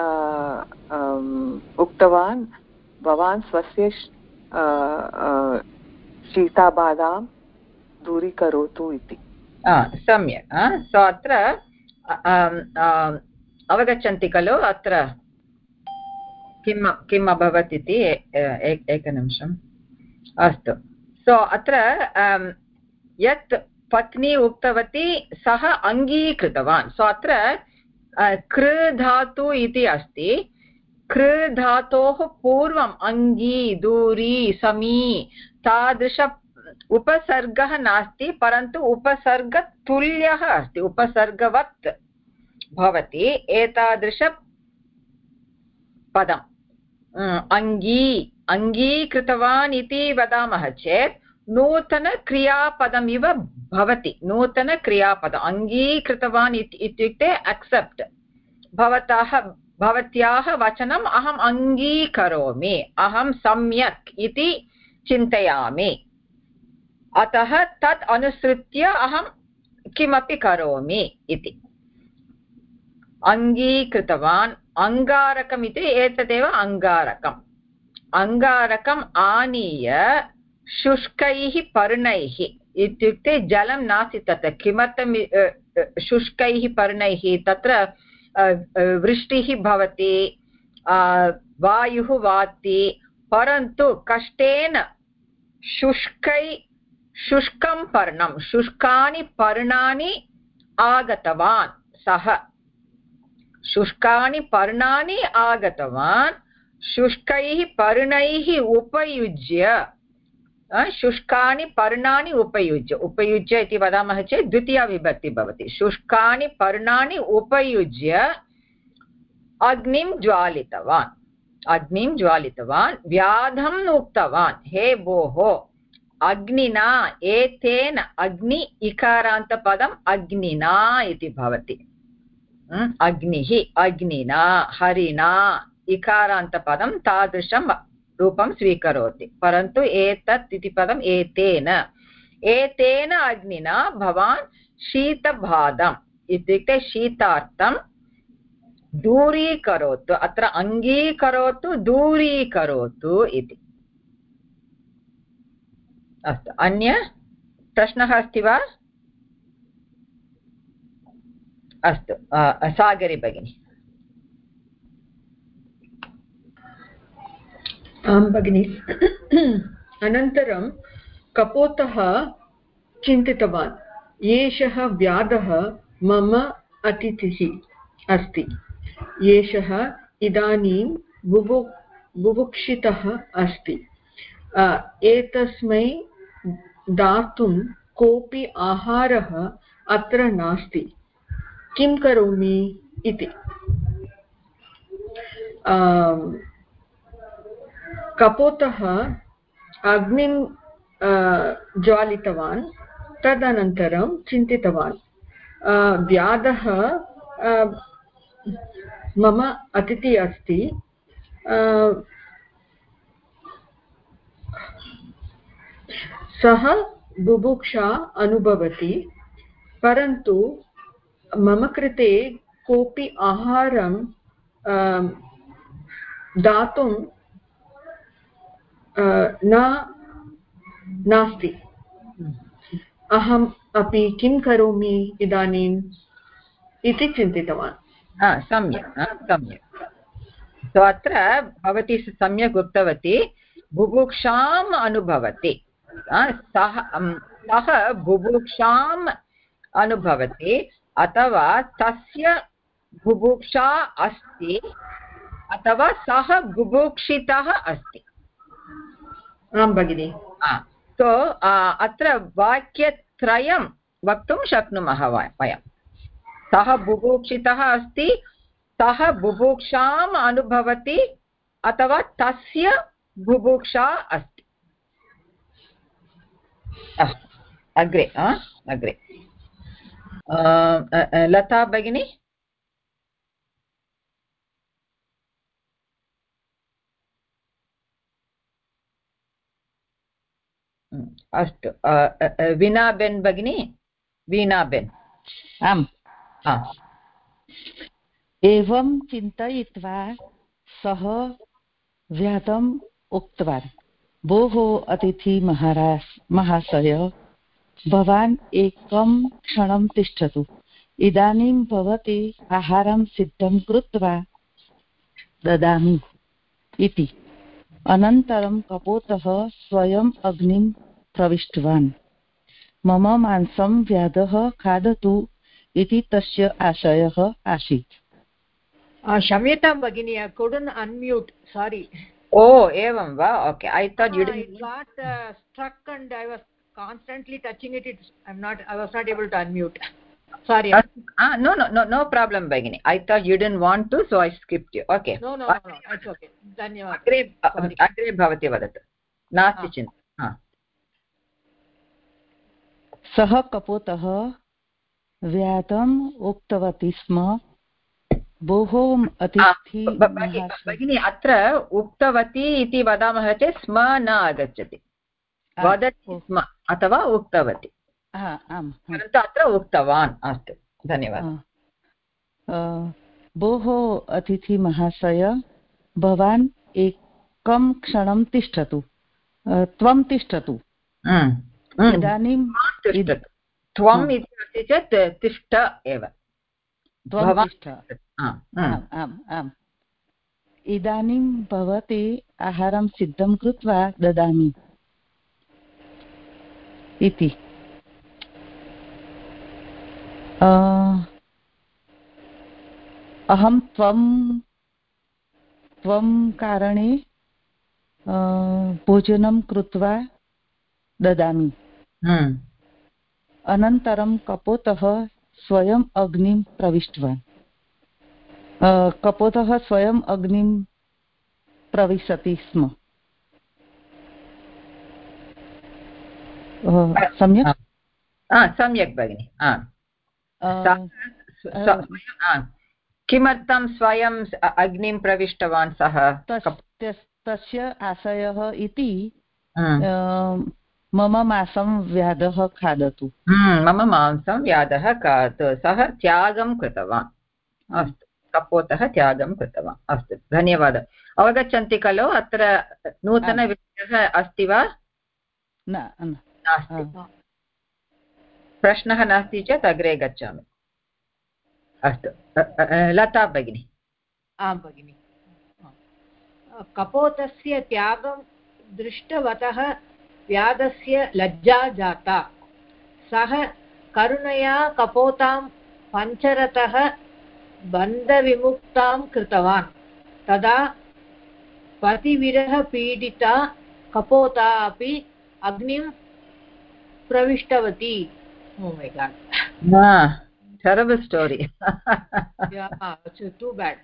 उक्तवान् भवान् स्वस्य शीताबाधां दूरीकरोतु इति। सम्यक्। सो अत्र अवगच्छन्ति खलु अत्र किं किम् अभवत् इति? एकनिमिषम्। अस्तु। सो अत्र यत् पत्नी उक्तवती सः अङ्गीकृतवान्। सो अत्र कृ धातु इति अस्ति। कृ धातोः पूर्वम् अङ्गी दूरी समी तादृश उपसर्गः नास्ति, परन्तु उपसर्गतुल्यः अस्ति, उपसर्गवत् भवति एतादृश पदम्। अङ्गी अङ्गीकृतवान् इति वदामः चेत् नूतनक्रियापदम् इव भवति। नूतनक्रियापदम् अङ्गीकृतवान् इत्युक्ते एक्सेप्ट्। भवतः भवत्याः वचनम् अहम् अङ्गीकरोमि, अहं सम्यक् इति चिन्तयामि, अतः तत् अनुसृत्य अहं किमपि करोमि इति। अङ्गीकृतवान् अङ्गारकम् इति एतदेव अङ्गारकम्। अङ्गारकम् आनीय शुष्कैः पर्णैः इत्युक्ते जलं नास्ति तत्र। किमर्थं शुष्कैः पर्णैः? तत्र वृष्टिः भवति, वायुः वाति, परन्तु कष्टेन शुष्कै शुष्कं पर्णं शुष्कानि पर्णानि आगतवान्। सः शुष्कानि पर्णानि आगतवान् शुष्कैः पर्णैः उपयुज्य। शुष्कानि पर्णानि उपयुज्य उपयुज्य इति वदामः चेत् द्वितीया विभक्ति भवति। शुष्कानि पर्णानि उपयुज्य अग्निं ज्वालितवान् अग्निं ज्वालितवान् व्याधम् उक्तवान्, हे भोः अग्निना, एतेन, अग्नि इकारान्तपदम् अग्निना इति भवति। अग्निः अग्निना, हरिणा इकारान्तपदं तादृशं रूपं स्वीकरोति, परन्तु एतत् इति पदम् एतेन एतेन अग्निना भवान् शीतबाधम् इत्युक्ते शीतार्थं दूरीकरोतु। अत्र अङ्गीकरोतु दूरीकरोतु इति। अस्तु, अन्य प्रश्नः अस्ति वा? अस्तु, सागरी भगिनी। आं भगिनि। अनन्तरं कपोतः चिन्तितवान्, एषः व्याधः मम अतिथिः अस्ति, एषः इदानीं बुभु बुभुक्षितः अस्ति, एतस्मै दातुं कोऽपि आहारः अत्र नास्ति, किं करोमि इति। कपोतः अग्निं ज्वालितवान्, तदनन्तरं चिन्तितवान्, व्याधः मम अतिथिः अस्ति, सः बुभुक्षा अनुभवति, परन्तु मम कृते कोऽपि आहारं दातुं न नास्ति, अहम् अपि किं करोमि इदानीम् इति चिन्तितवान्। सम्यक् सम्यक्। सो अत्र भवती सम्यक् उक्तवती, बुभुक्षाम् अनुभवति। सः सः बुभुक्षाम् अनुभवति अथवा तस्य बुभुक्षा अस्ति अथवा सः बुभुक्षितः अस्ति। आं भगिनि। सो अत्र वाक्यत्रयं वक्तुं शक्नुमः वयं सः बुभुक्षितः अस्ति सः बुभुक्षाम् अनुभवति अथवा तस्य बुभुक्षा अस्ति अग्रे अग्रे लता भगिनी अस्तु वीणाबेन भगिनी वीणाबेन आम् एवं चिन्तयित्वा सः व्याधम् उक्तवान् भोः अतिथि महाराज महाशय भवान् एकं क्षणं तिष्ठतु इदानीं भवती आहारं सिद्धं कृत्वा ददामि इति अनन्तरं कपोतः स्वयम् अग्निं प्रविष्टवान् मम मांसं व्याधः खादतु इति तस्य आशयः आसीत् क्षम्यतां भगिनी I couldn't unmute sorry oh evam va okay I thought you didn't it got uh, struck and I was constantly touching it it's, I'm not I was not able to unmute sorry uh, ah no no no no problem bagini I thought you didn't want to so I skipped you okay no no no, no it's okay dhanyawad agre agre bhavati vadatu nasti chinta ha सः कपोतः व्याधम् उक्तवती स्म भोः अतिथि भगिनी अत्र उक्तवती इति वदामः चेत् स्म न आगच्छति वदति स्म अथवा उक्तवती परन्तु अत्र उक्तवान् अस्तु धन्यवादः भोः अतिथि महाशय भवान् एकं क्षणं तिष्ठतु त्वं तिष्ठतु इदानीं त्वम् इति अस्ति चेत् तिष्ठ एव आम् आम् इदानीं भवती आहारं सिद्धं कृत्वा ददामि इति अहं त्वं त्वं कारणे भोजनं कृत्वा ददामि अनन्तरं कपोतः स्वयम् अग्निं प्रविष्टवान् कपोतः स्वयम् अग्निं प्रविशति स्म सम्यक् सम्यक् भगिनि किमर्थं स्वयम् अग्निं प्रविष्टवान् सः तस्य आशयः इति मम मांसं व्याधः खादतु मम मांसं व्याधः खादतु सः त्यागं कृतवान् अस्तु कपोतः त्यागं कृतवान् अस्तु धन्यवादः अवगच्छन्ति खलु अत्र नूतनविषयः अस्ति वा नास्ति प्रश्नः नास्ति चेत् अग्रे गच्छामि अस्तु लता भगिनी आं भगिनि कपोतस्य त्यागं दृष्टवतः व्याधस्य लज्जा जाता सः करुणया कपोतां पञ्चरतः बन्धविमुक्तां कृतवान् तदा पतिविरहपीडिता कपोता अपि अग्निं प्रविष्टवती oh my god nah terrible story yeah it's too bad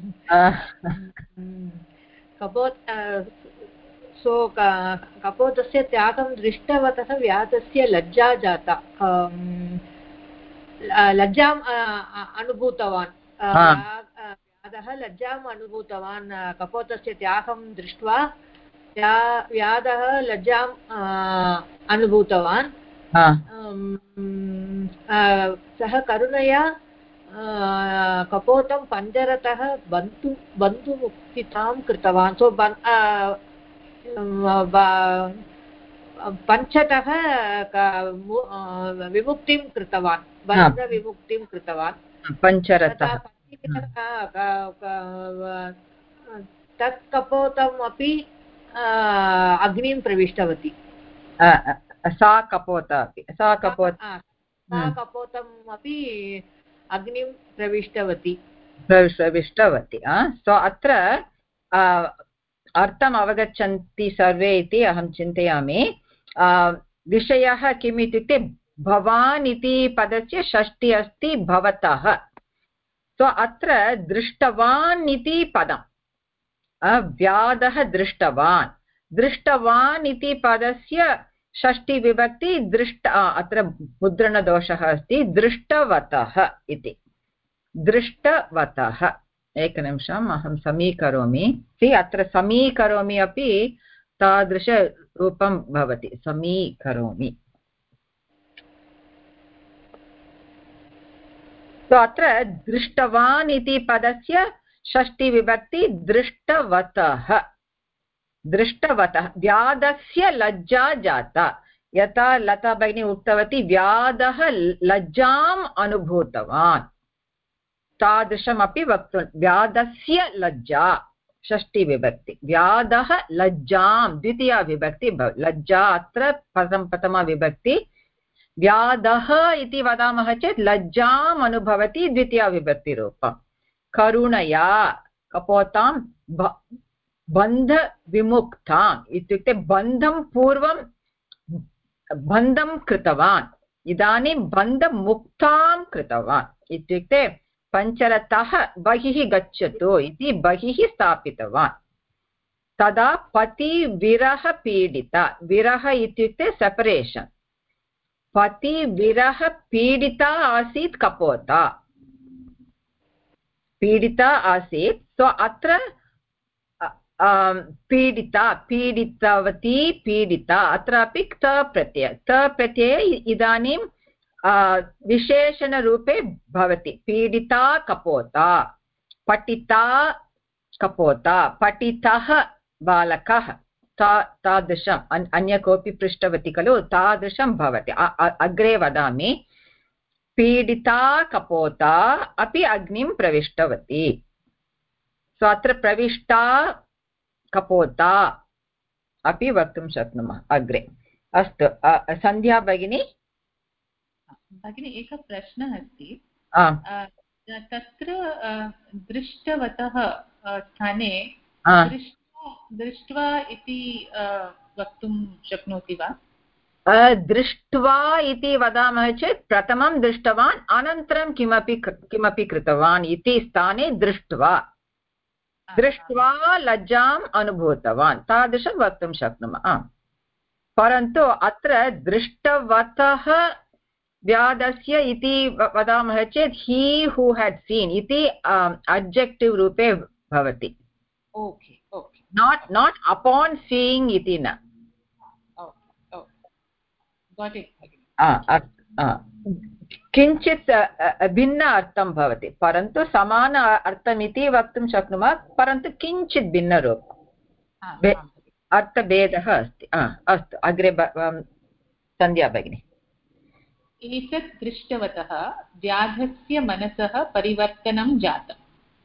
कपोत सो कपोतस्य त्यागं दृष्टवतः व्याधस्य लज्जा जाता लज्जाम् अनुभूतवान् व्याधः लज्जाम् अनुभूतवान् कपोतस्य त्यागं दृष्ट्वा व्याधः लज्जाम् अनुभूतवान् सः करुणया कपोतं पञ्जरतः बन्धु बन्धुमुक्तितां कृतवान् सो पञ्चतः विमुक्तिं कृतवान् बन्धविमुक्तिं कृतवान् पञ्चरतः तत् कपोतम् अपि अग्निं प्रविष्टवती सा कपोता अपि सा कपोत सा कपोतम् अपि अग्निं प्रविष्टवती प्रविष्टवती सो अत्र अर्थम् अवगच्छन्ति सर्वे इति अहं चिन्तयामि विषयः किम् इत्युक्ते भवान् इति पदस्य षष्ठी अस्ति भवतः। सो अत्र दृष्टवान् इति पदं व्याधः दृष्टवान् दृष्टवान् इति पदस्य षष्ठी विभक्ति दृष्ट अत्र मुद्रणदोषः अस्ति दृष्टवतः इति दृष्टवतः। एकनिमिषम् अहं समीकरोमि। सि अत्र समीकरोमि अपि तादृशरूपं भवति समीकरोमि। तो अत्र दृष्टवान् इति पदस्य षष्ठी विभक्ति दृष्टवतः दृष्टवतः। व्याधस्य लज्जा जाता, यथा लता भगिनी उक्तवती व्याधः लज्जाम् अनुभूतवान्, तादृशमपि वक्तुं व्याधस्य लज्जा षष्ठी विभक्ति व्याधः लज्जां द्वितीया विभक्ति लज्जा अत्र प्रथम प्रथमा विभक्ति व्याधः इति वदामः चेत् लज्जाम् अनुभवति द्वितीया विभक्तिरूपं। करुणया कपोतां बन्धविमुक्ताम् इत्युक्ते बन्धं पूर्वं बन्धं कृतवान् इदानीं बन्धमुक्तां कृतवान् इत्युक्ते पञ्चरतः बहिः गच्छतु इति बहिः स्थापितवान्। तदा पति विरह पीडिता, विरह इत्युक्ते सेपरेशन्, पति विरह पीडिता आसीत् कपोता पीडिता आसीत्। सो अत्र पीडिता पीडितवती पीडिता अत्रापि त प्रत्यय त प्रत्यये इदानीं विशेषणरूपे भवति। पीडिता कपोता पठिता कपोता पठितः बालकः तादृशम् अन्य कोऽपि पृष्टवती खलु तादृशं भवति। अग्रे वदामि पीडिता कपोता अपि अग्निं प्रविष्टवती। सो अत्र प्रविष्टा कपोता अपि वक्तुं शक्नुमः अग्रे। अस्तु सन्ध्या भगिनी। भगिनी एकः प्रश्नः अस्ति। तत्र दृष्टवतः स्थाने दृष्ट्वा इति वक्तुं शक्नोति वा? दृष्ट्वा इति वदामः चेत् प्रथमं दृष्टवान् अनन्तरं किमपि किमपि कृतवान् इति स्थाने दृष्ट्वा दृष्ट्वा लज्जाम् अनुभूतवान् तादृशं वक्तुं शक्नुमः। परन्तु अत्र दृष्टवतः व्याधस्य इति वदामः चेत् ही हू हेड् सीन् इति अब्जेक्टिव् रूपे भवति। Okay okay not not upon seeing इति न। किञ्चित् भिन्न अर्थं भवति परन्तु समान अर्थमिति वक्तुं शक्नुमः, परन्तु किञ्चित् भिन्नरूपम् अर्थभेदः अस्ति। अस्तु अग्रे सन्ध्या भगिनी। एतत् दृष्टवतः व्याधस्य मनसः परिवर्तनं जातम्।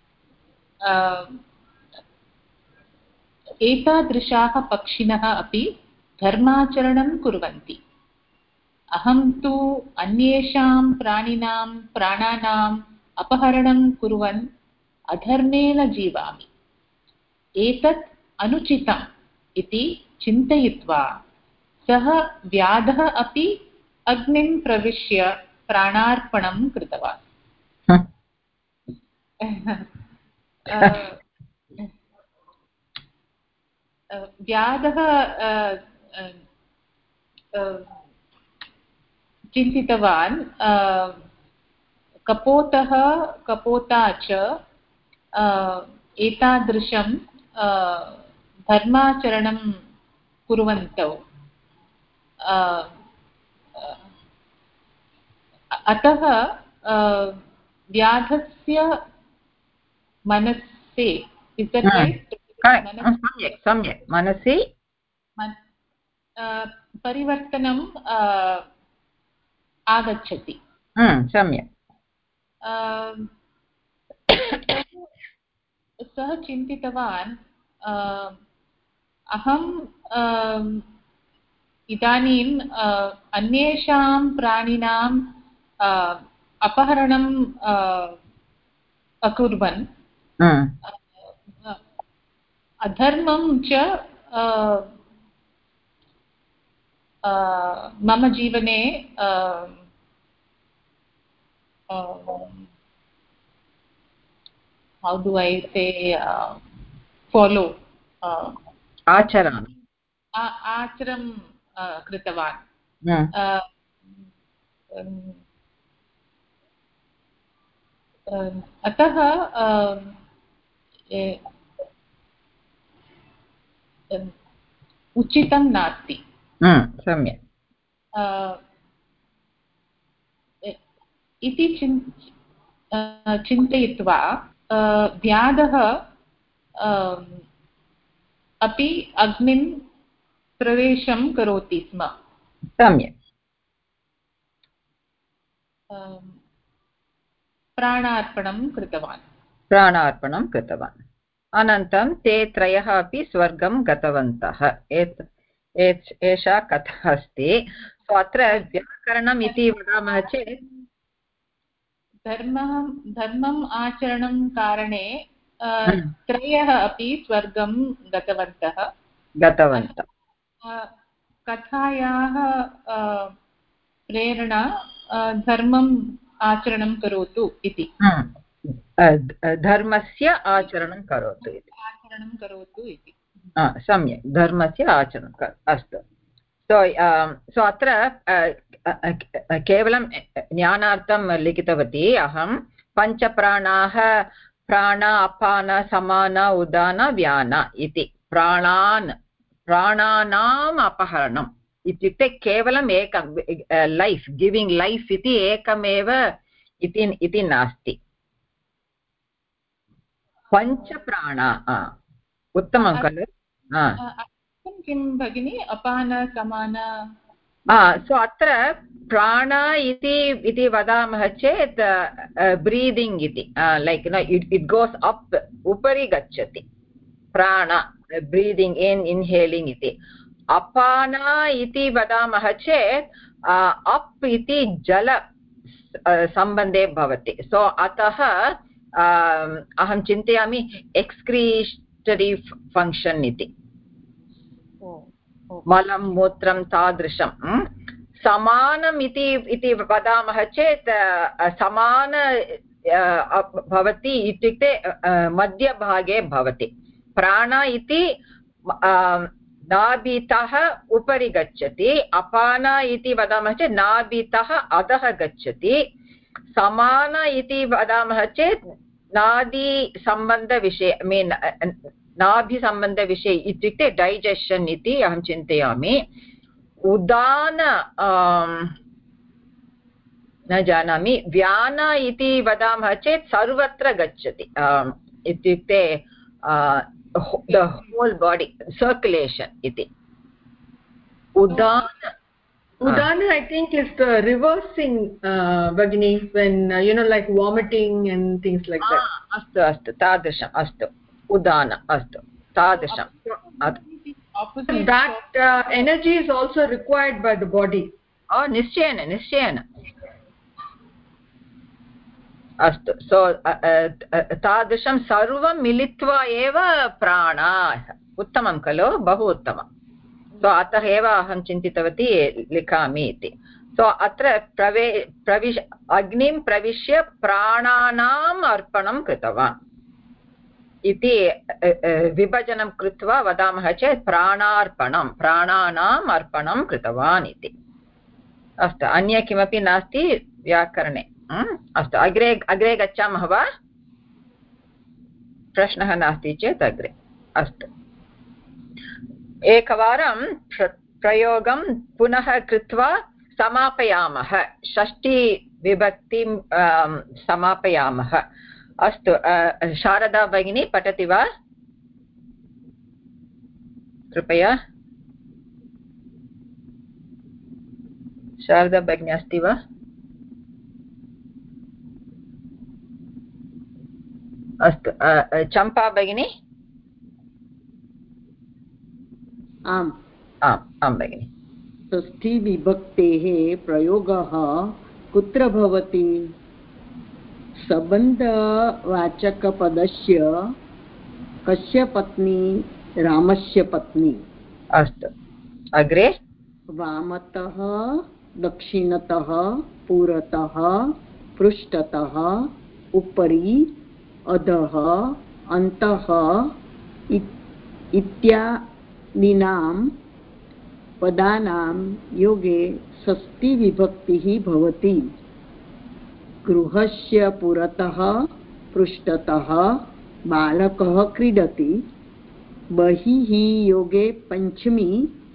एतादृशाः पक्षिणः अपि धर्माचरणं कुर्वन्ति। अहं तु अन्येषां प्राणिनां प्राणानाम् अपहरणं कुर्वन् अधर्मेण जीवामि। एतत् अनुचितम् इति चिन्तयित्वा सः व्याधः अपि अग्निं प्रविश्य प्राणार्पणं कृतवान्। व्याधः चिन्तितवान् कपोतः कपोता च एतादृशं धर्माचरणं कुर्वन्तौ अतः व्याधस्य मनसि सम्यक् सम्यक् मनसि परिवर्तनं आगच्छति। सम्यक्। सः चिन्तितवान् अहं इदानीं अन्येषां प्राणिनां अपहरणं अकुर्वन् अधर्मं च मम जीवने how do I say uh, follow आचरामि आचरं कृतवान् अतः उचितं नास्ति सम्यक् इति चिन्तयित्वा व्याधः अपि अग्निं प्रवेशं करोति स्म सम्यक् प्राणार्पणं कृतवान् प्राणार्पणं कृतवान् अनन्तरं ते त्रयः अपि स्वर्गं गतवन्तः एषा कथा अस्ति सो अत्र व्याकरणम् इति वदामः चेत् धर्मः धर्मम् आचरणं कारणे त्रयः अपि स्वर्गं गतवन्तः गतवन्तः कथायाः प्रेरणा धर्मम् आचरणं करोतु इति धर्मस्य आचरणं करोतु इति आचरणं करोतु इति सम्यक् धर्मस्य आचरणं अस्तु सो सो अत्र केवलं ज्ञानार्थं लिखितवती अहं पञ्चप्राणाः प्राण अपान समान उदान व्यान इति प्राणान् प्राणानाम् अपहरणम् इत्युक्ते केवलम् एकं लैफ् गिविङ्ग् लैफ् इति एकमेव इति नास्ति पञ्चप्राणा उत्तमं खलु किं भगिनि अपान समान सो अत्र प्राण इति इति वदामः चेत् ब्रीदिङ्ग् इति like no it it goes up उपरि गच्छति प्राण ब्रीदिङ्ग् इन् इन्हेलिङ्ग् इति अपान इति वदामः चेत् अप् इति जल सम्बन्धे भवति सो अतः अहं चिन्तयामि एक्स्क्रीटरि फङ्क्षन् इति मलं मूत्रं तादृशं समानम् इति इति वदामः चेत् समान भवति इत्युक्ते मध्यभागे भवति प्राण इति नाभितः उपरि गच्छति अपान इति वदामः चेत् नाभितः अधः गच्छति समान इति वदामः चेत् नादिसम्बन्धविषये मीन् नाभिसम्बन्धविषये इत्युक्ते डैजेशन् इति अहं चिन्तयामि उदान न जानामि व्यान इति वदामः चेत् सर्वत्र गच्छति इत्युक्ते the whole body circulation iti udana udana I think is the reversing uh, bagini when uh, you know like vomiting and things like that astu astu tadrisham astu udana astu tadrisham that uh, energy is also required by the body oh nischayena nischayena अस्तु सो तादृशं सर्वं मिलित्वा एव प्राणाः उत्तमं खलु बहु उत्तमं सो अतः एव अहं चिन्तितवती लिखामि इति सो अत्र प्रवे प्रविश अग्निं प्रविश्य प्राणानाम् अर्पणं कृतवान् इति विभजनं कृत्वा वदामः चेत् प्राणार्पणं प्राणानाम् अर्पणं कृतवान् इति अस्तु अन्य किमपि नास्ति व्याकरणे अस्तु अग्रे अग्रे गच्छामः वा प्रश्नः नास्ति चेत् अग्रे अस्तु एकवारं प्रयोगं पुनः कृत्वा समापयामः षष्ठी विभक्तिं समापयामः अस्तु शारदा भगिनी पठति वा कृपया शारदा भगिनी अस्ति वा अस्तु चम्पा भगिनी आम् आम् आं भगिनि षष्ठीविभक्तेः प्रयोगः कुत्र भवति सम्बन्धवाचकपदस्य कस्य पत्नी रामस्य पत्नी अस्तु अग्रे वामतः दक्षिणतः पुरतः पृष्ठतः उपरि अधः अन्तः इत्यादीनां पदानां योगे षष्ठीविभक्तिः भवति। गृहस्य पुरतः पृष्ठतः बालकः क्रीडति। बहिः योगे पञ्चमी,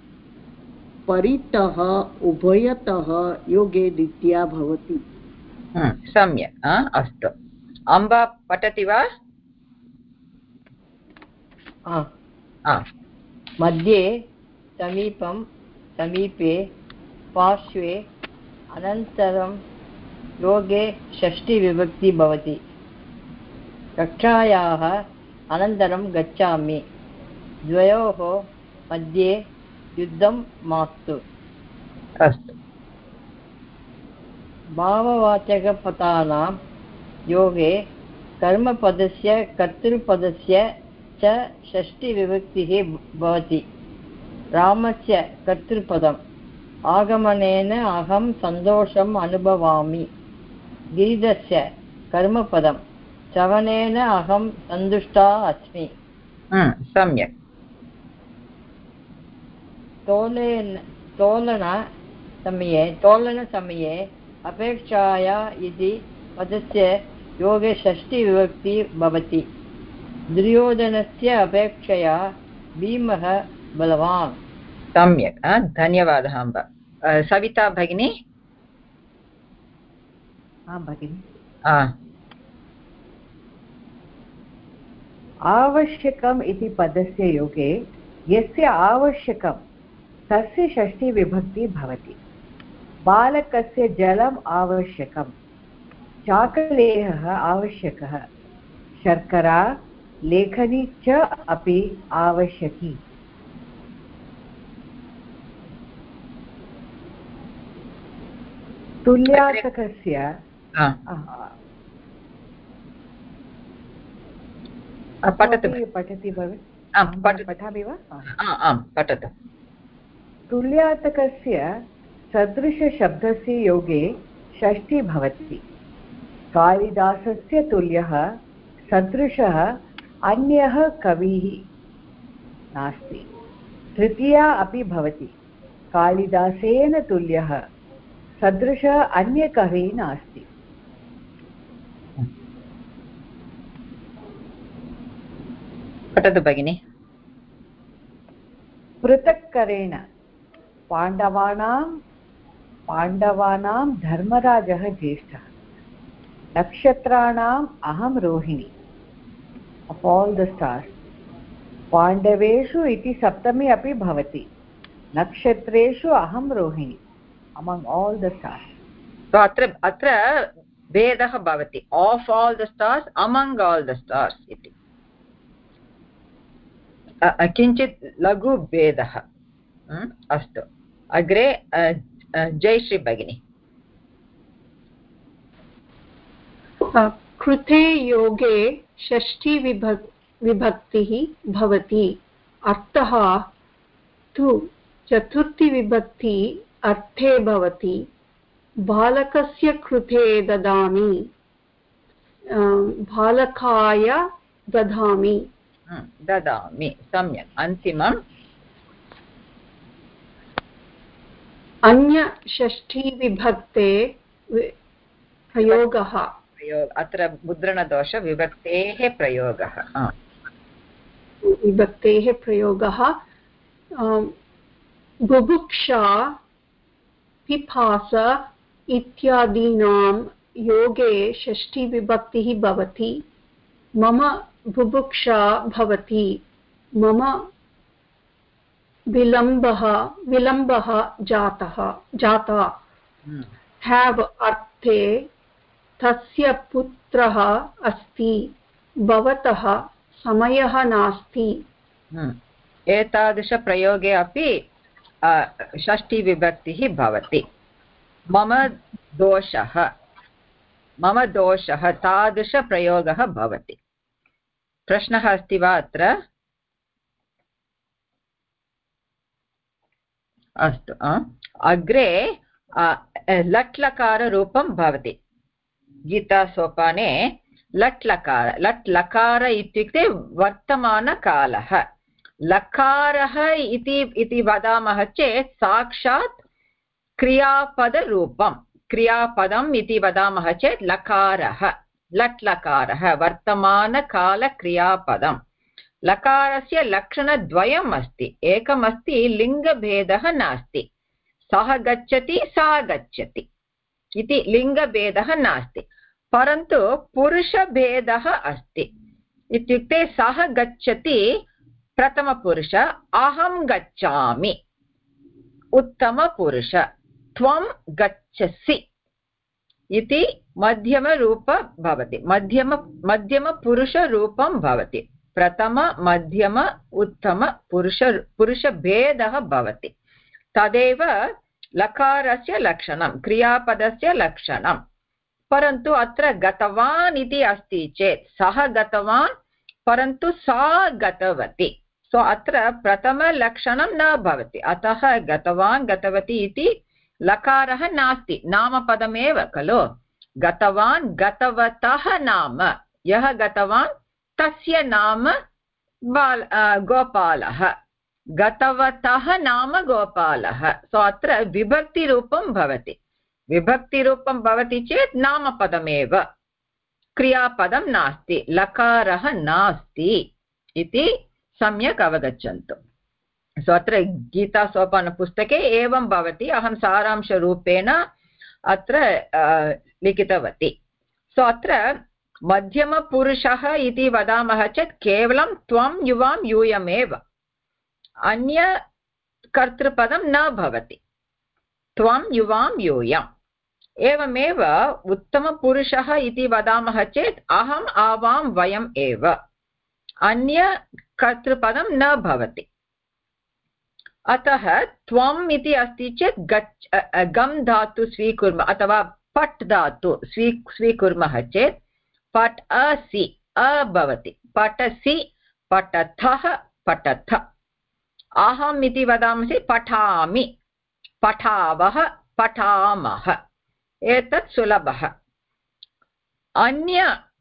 परितः उभयतः योगे द्वितीया भवति। सम्यक्, अस्तु। अम्बा पठति वा? मध्ये, समीपं, समीपे, पार्श्वे, अनन्तरं योगे षष्ठीविभक्ति भवति। कक्षायाः अनन्तरं गच्छामि। द्वयोः मध्ये युद्धं मास्तु। अस्तु। भाववाचकपदानां योगे कर्मपदस्य कर्तृपदस्य च षष्ठीविभक्तिः भवति। रामस्य कर्तृपदम् आगमनेन अहं सन्तोषम् अनुभवामि। गिरिधस्य कर्मपदं श्रवणेन अहं सन्तुष्टा अस्मि। सम्यक्। तोलन तोलनसमये तोलनसमये अपेक्षाया इति पदस्य योगे षष्ठीविभक्ति भवति। दुर्योधनस्य अपेक्षया भीमः बलवान्। सम्यक्, धन्यवादः अम्ब। सविता भगिनी? आं भगिनि। आवश्यकम् इति पदस्य योगे यस्य आवश्यकं तस्य षष्ठीविभक्ति भवति। बालकस्य जलम् आवश्यकं, चाकलेहः आवश्यकः, शर्करा लेखनी च अपि आवश्यकी। तुल्यार्थकस्य पठतु पठति पठामि वा? आम्, पठतु। तुल्यार्थकस्य सदृशशब्दस्य योगे षष्ठी भवति। कालिदासस्य तुल्यः सदृशः अन्यः कविः नास्ति। तृतीया अपि भवति। कालिदासेन तुल्यः सदृशः अन्यकविः नास्ति। पठतु भगिनि। पृथक्करेण पाण्डवानां पाण्डवानां धर्मराजः ज्येष्ठः। नक्षत्राणाम् अहं Rohini. of all the stars. पाण्डवेषु इति सप्तमी अपि भवति। नक्षत्रेषु अहं Rohini. among all the stars. so अत्र अत्र भेदः भवति। of all the stars, among all the stars इति किञ्चित् लघु भेदः। अस्तु, अग्रे जयश्री भगिनी। कृते योगे षष्ठी विभक्तिः भवति। अर्थः तु चतुर्थी विभक्ति अर्थे भवति। बालकस्य कृते ददामि, बालकाय ददामि। ददामि, सम्यक्। अन्तिमम् अन्य षष्ठी विभक्ते प्रयोगः। अत्र मुद्रणदोष, विभक्तेः प्रयोगः। विभक्तेः प्रयोगः। बुभुक्षा, पिपास इत्यादीनां योगे षष्ठी विभक्तिः भवति। मम बुभुक्षा भवति। मम विलम्बः विलम्बः जातः जाता। हैव अर्थे तस्य पुत्रः अस्ति। भवतः समयः नास्ति। एतादृशप्रयोगे अपि षष्ठी विभक्तिः भवति। मम दोषः मम दोषः तादृशप्रयोगः भवति। प्रश्नः अस्ति वा अत्र? अस्तु अग्रे लट् लकाररूपं भवति गीतासोपाने लट् लकार लट् लकार इत्युक्ते वर्तमानकालः लकारः इति इति वदामः चेत् साक्षात् क्रियापदरूपं क्रियापदम् इति वदामः चेत् लकारः लट् लकारः वर्तमानकालक्रियापदम् लकारस्य लक्षणद्वयम् अस्ति एकम् अस्ति लिङ्गभेदः नास्ति सः गच्छति सा गच्छति इति लिङ्गभेदः नास्ति परन्तु पुरुषभेदः अस्ति इत्युक्ते सः गच्छति प्रथमपुरुष अहं गच्छामि उत्तमपुरुष त्वं गच्छसि इति मध्यमरूप भवति मध्यम मध्यमपुरुषरूपं भवति प्रथम मध्यम उत्तम पुरुष पुरुषभेदः भवति तदेव लकारस्य लक्षणं क्रियापदस्य लक्षणं परन्तु अत्र गतवान् इति अस्ति चेत् सः गतवान् परन्तु सा गतवती सो अत्र प्रथमलक्षणं न भवति अतः गतवान् गतवती इति लकारः नास्ति नामपदमेव खलु गतवान् गतवतः नाम यः गतवान् तस्य नाम बाल गोपालः गतवतः नाम गोपालः सो अत्र विभक्तिरूपं भवति विभक्तिरूपं भवति चेत् नामपदमेव क्रियापदं नास्ति लकारः नास्ति इति सम्यक् अवगच्छन्तु सो अत्र गीतासोपानपुस्तके एवं भवति अहं सारांशरूपेण अत्र लिखितवती सो अत्र मध्यमपुरुषः इति वदामः चेत् केवलं त्वं युवां यूयमेव अन्य कर्तृपदं न भवति त्वं युवां यूयम् एवमेव उत्तमपुरुषः इति वदामः चेत् अहम् आवां वयम् एव अन्य कर्तृपदं न भवति अतः त्वम् इति अस्ति चेत् गच्छ गम् धातु स्वीकुर्मः अथवा पट् धातु स्वी स्वीकुर्मः चेत् पट् असि अ भवति पठसि पठथः पठथ अहम् इति वदामः चेत् पठामि पठावः पठामः एतत् सुलभः अन्य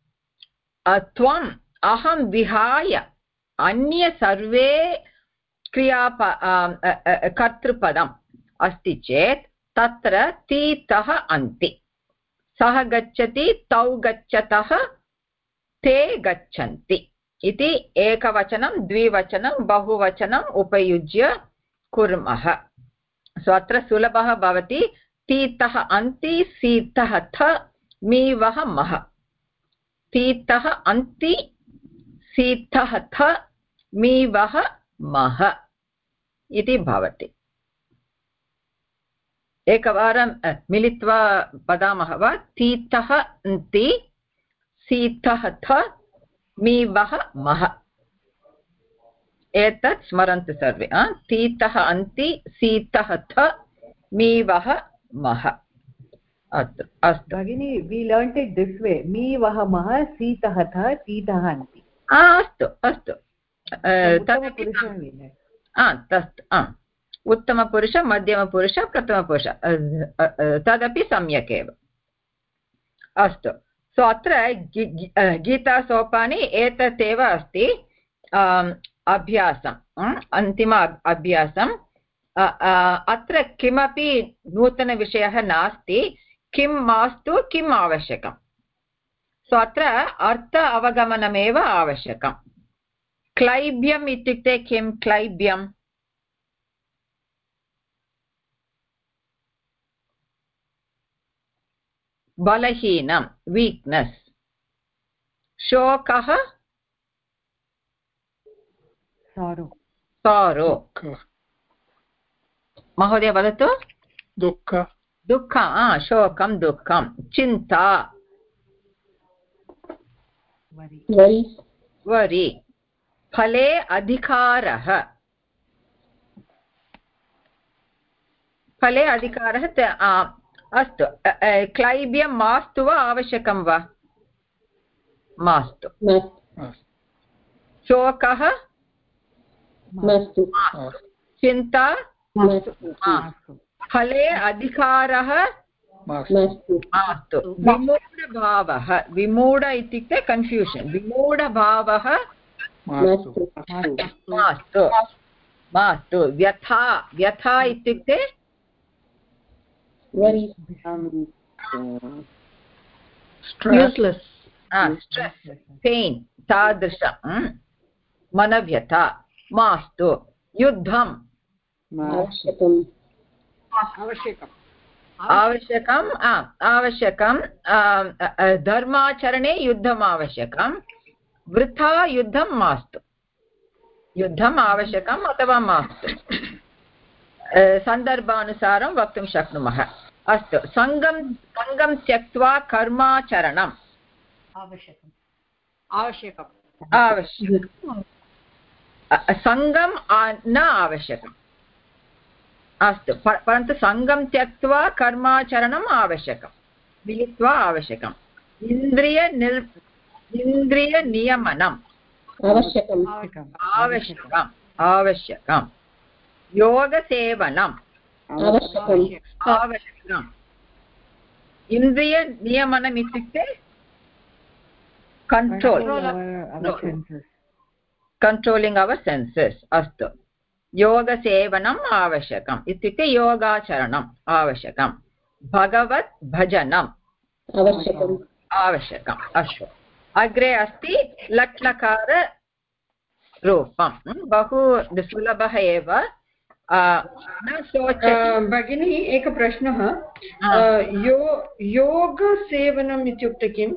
त्वम् अहं विहाय अन्य सर्वे क्रियाप कर्तृपदम् अस्ति चेत् तत्र तीतः अन्ति सः गच्छति तौ गच्छतः ते गच्छन्ति इति एकवचनं द्विवचनं बहुवचनम् उपयुज्य कुर्मः सो अत्र सुलभः भवति तीतः अन्ति सीतः थ मीवः मः तीतः अन्ति सीतः थ मीवः मः इति भवति एकवारं मिलित्वा वदामः वा तीतः अन्ति सीतः थ मीवः मः एतत् स्मरन्तु सर्वे तीतः अन्ति सीतः थ मीवः मः अस्तु अस्तु भगिनी we learnt it this way मीवः मः सीतः थ तीतः अन्ति अस्तु अस्तु उत्तमपुरुष मध्यमपुरुष प्रथमपुरुष तदपि सम्यक् एव अस्तु सो अत्र गीतासोपाने एतत् एव अस्ति अभ्यासम् अन्तिम अभ्यासम् अत्र किमपि नूतनविषयः नास्ति किं मास्तु किम् आवश्यकम् सो अत्र अर्थ अवगमनमेव आवश्यकम् क्लैब्यम् इत्युक्ते किं क्लैब्यम् बलहीनं वीक्नेस् शोकः सारो सारो महोदय वदतु दुःख दुःख शोकं दुःखं चिन्ता वरि वरि फले अधिकारः फले अधिकारः अस्तु क्लैब्यं मास्तु वा आवश्यकं वा मास्तु शोकः मास्तु चिन्ता फले अधिकारः मास्तु विमूढभावः विमूढ इत्युक्ते कन्फ्यूषन् विमूढभावः मास्तु मास्तु व्यथा व्यथा इत्युक्ते स्ट्रेस् पेन् तादृशं मनव्यथा मास्तु युद्धम् आवश्यकम् आवश्यकम् आवश्यकं धर्माचरणे युद्धम् आवश्यकं वृथा युद्धं मास्तु युद्धम् आवश्यकम् अथवा मास्तु सन्दर्भानुसारं वक्तुं शक्नुमः अस्तु सङ्गं सङ्गं त्यक्त्वा कर्माचरणम् आवश्यकम् आवश्यकम् आवश्यकं सङ्गं न आवश्यकम् अस्तु परन्तु सङ्गं त्यक्त्वा कर्माचरणम् आवश्यकं मिलित्वा आवश्यकम् इन्द्रिय निर् इन्द्रियनियमनम् आवश्यकम् आवश्यकम् आवश्यकम् योगसेवनम् आवश्यकम् आवश्यकम् इन्द्रियनियमनम् इत्युक्ते कण्ट्रोल् कण्ट्रोलिङ्ग् अवर् सेन्सस् अस्तु योगसेवनम् आवश्यकम् इत्युक्ते योगाचरणम् आवश्यकं भगवत् भजनम् आवश्यकम् आवश्यकम् अस्तु अग्रे अस्ति लट्लकार रूपं बहु सुलभः एव न शोचति भगिनी एकः प्रश्नः यो योगसेवनम् इत्युक्ते किम्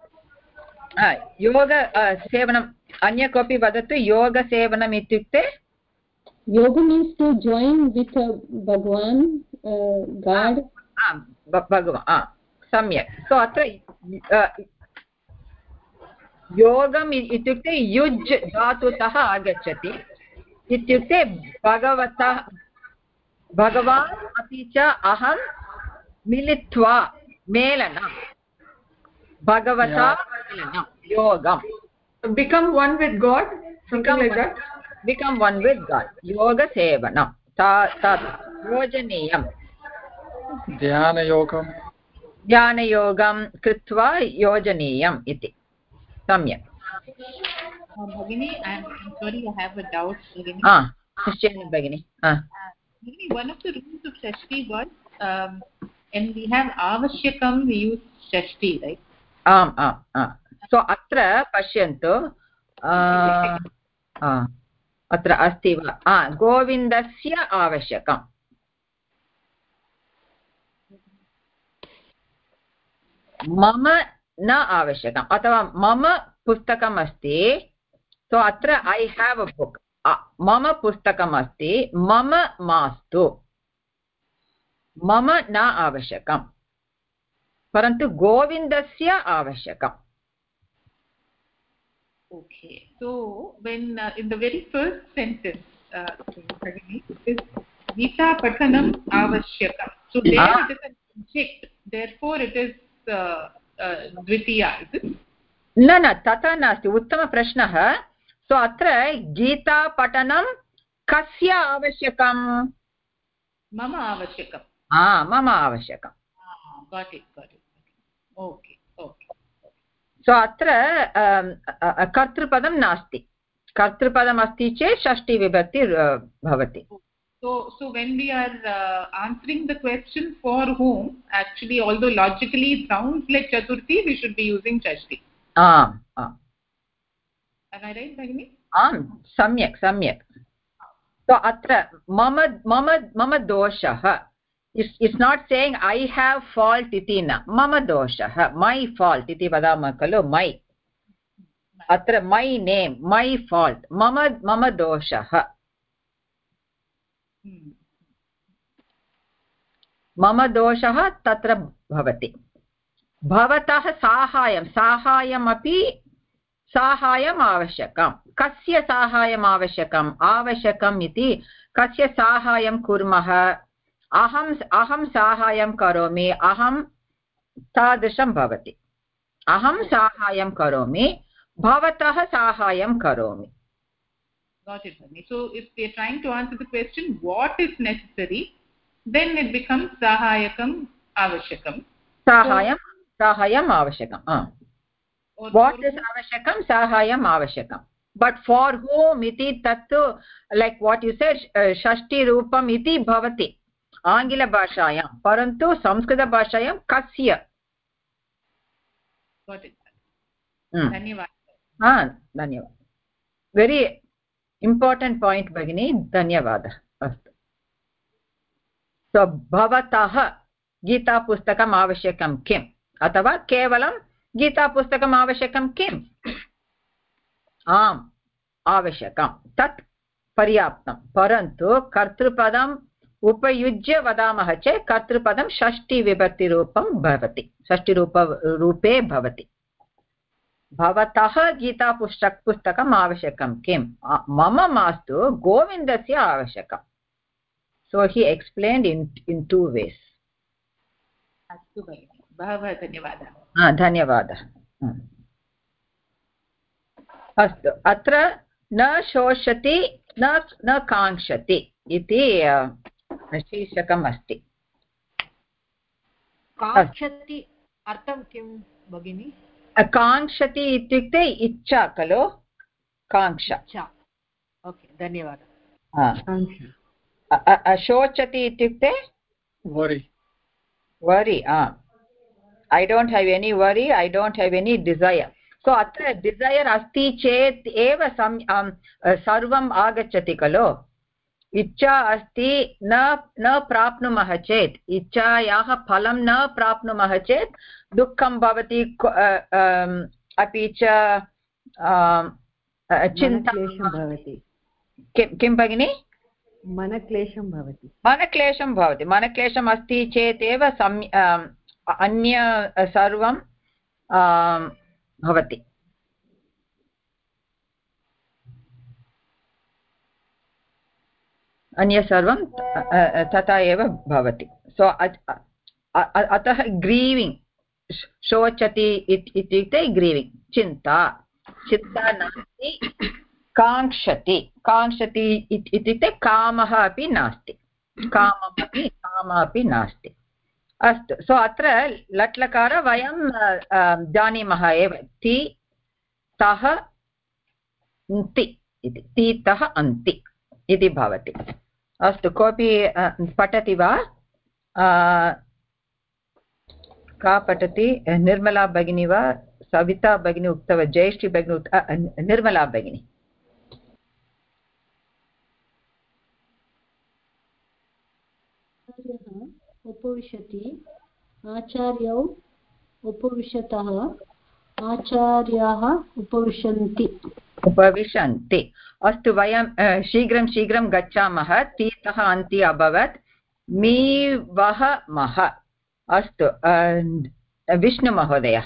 योग सेवनम् अन्य कोऽपि वदतु योगसेवनम् इत्युक्ते yoga means to join with uh, bhagwan uh, god भगवान् सम्यक् सो अत्र योगम् इत्युक्ते युज् धातुतः आगच्छति इत्युक्ते भगवतः भगवान् अपि च अहं मिलित्वा मेलनं भगवता मेलनं योगम् become one with God something like that become one with God योगसेवनं तत् योजनीयं ध्यानयोगं ध्यानयोगं कृत्वा योजनीयम् इति सम्यक् भगिनी I am sorry I have a doubt भगिनी ah निश्चयेन भगिनी ah one of the rules of Shashti was um, and we have avashyakam we use Shashti right आम् आम् आम् सो अत्र पश्यन्तु अत्र अस्ति वा गोविन्दस्य आवश्यकम् मम न आवश्यकम् अथवा मम पुस्तकम् अस्ति सो अत्र ऐ हेव् अ बुक् मम पुस्तकम् अस्ति मम मास्तु मम न आवश्यकम् परन्तु गोविन्दस्य आवश्यकम् okay so when uh, in the very first sentence uh, it is Gita Pathanam avashyakam so there ah. it is an object therefore it is uh, uh, dvitiya is it न न तथा नास्ति उत्तमप्रश्नः सो अत्र गीता पठनं कस्य आवश्यकम् मम आवश्यकम् आ मम आवश्यकम् got it got it okay okay सो अत्र कर्तृपदं नास्ति कर्तृपदम् अस्ति चेत् षष्ठी विभक्ति भवति so so when we are uh, answering the question for whom actually although logically it sounds like chaturthi we should be using shashti आम् आम् am I right bhagini आम् सम्यक् सम्यक् सो अत्र मम मम मम दोषः It's, it's not saying I have fault iti na mama doshah my fault iti vadamah khalu my atra my name my fault mama mama doshah mama doshah tatra bhavati bhavatah sahayam sahayam api sahayam avashyakam kasya sahayam avashyakam avashyakam iti kasya sahayam kurmah अहम् अहं साहाय्यं करोमि अहं तादृशं भवति अहं साहाय्यं करोमि भवतः साहाय्यं करोमि Got it, Bhagini. So if we are trying to answer the question, what is necessary, then it becomes sahayakam avashyakam. Sahayam, sahayam avashyakam. Uh. What is avashyakam? Sahayam avashyakam. But for whom iti tattu, like what you said, uh, shashti rupam iti bhavati. Angila bhashayam. Parantu Samskrita bhashayam kasya. Got it. Hmm. Dhanyavad. Ah, dhanyavad. Very important point, Bhagini. Dhanyavadah. Astu. So, bhavatah Gita pustakam avashyakam kim? Athava kevalam Gita pustakam avashyakam kim? Am avashyakam. Tat paryaptam. Parantu kartrupadam upayujya vadamah che kartrupadam shashti vibhakti rupam bhavati. Shashti rupa rupe bhavati. Bhavatah Gita pustak pustakam avashyakam kim? Mama mastu Govindasya avashyakam. So he explained in in two ways. Astu bhagini. Bhava dhanyavadah. Ah, dhanyavadah. Astu. Atra na shoshati na na kankshati iti शीर्षकम् अस्ति. काङ्क्षति अर्थं किं भगिनि? काङ्क्षति इत्युक्ते इच्छा खलु, काङ्क्षा. Okay, धन्यवादः. शोचति इत्युक्ते worry. worry. ah I don't have any worry, I don't have any desire. So atra desire asti chet eva sam um, sarvam agacchati khalo. इच्छा अस्ति न न प्राप्नुमः चेत्, इच्छायाः फलं न प्राप्नुमः चेत् दुःखं भवति, अपि च चिन्ता भवति. किं भगिनि? मनक्लेशं भवति. मनक्लेशं भवति. मनक्लेशम् अस्ति चेत् एव सम् अन्य सर्वं भवति. अन्य सर्वं तथा एव भवति. सो अतः ग्रीविङ्ग्, शोचति इत्युक्ते ग्रीविङ्ग्, चिन्ता. चिन्ता नास्ति. काङ्क्षति, काङ्क्षति इत्युक्ते कामः अपि नास्ति, काममपि कामः अपि नास्ति. अस्तु. सो अत्र लट्लकार वयं जानीमः एव, ति तः अन्ति इति, तितः अन्ति इति भवति. अस्तु, कोऽपि पठति वा? का पठति? निर्मला भगिनी वा, सविता भगिनी उक्तवती, जयश्री भगिनी उक्त, निर्मला भगिनी. उपविशति, आचार्यौ उपविशतः, आचार्याः उपविशन्ति. उपविशन्ति. अस्तु, वयं शीघ्रं शीघ्रं गच्छामः. तीतः अन्ति अभवत्. मी वः मः. अस्तु, विष्णुमहोदय.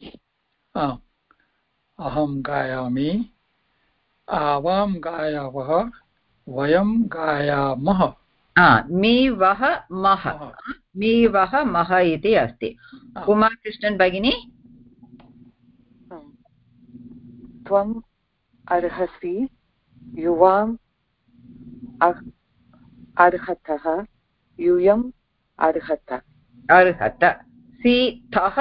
अहं गायामि, आवां गायावः, वयं गायामः. मी वः मः, मी वः मः इति अस्ति. उमाकृष्णन् भगिनी. त्वम् अर्हसि, युवाम् अर्हतः, यूयम् अर्हत. अर्हत. सीतः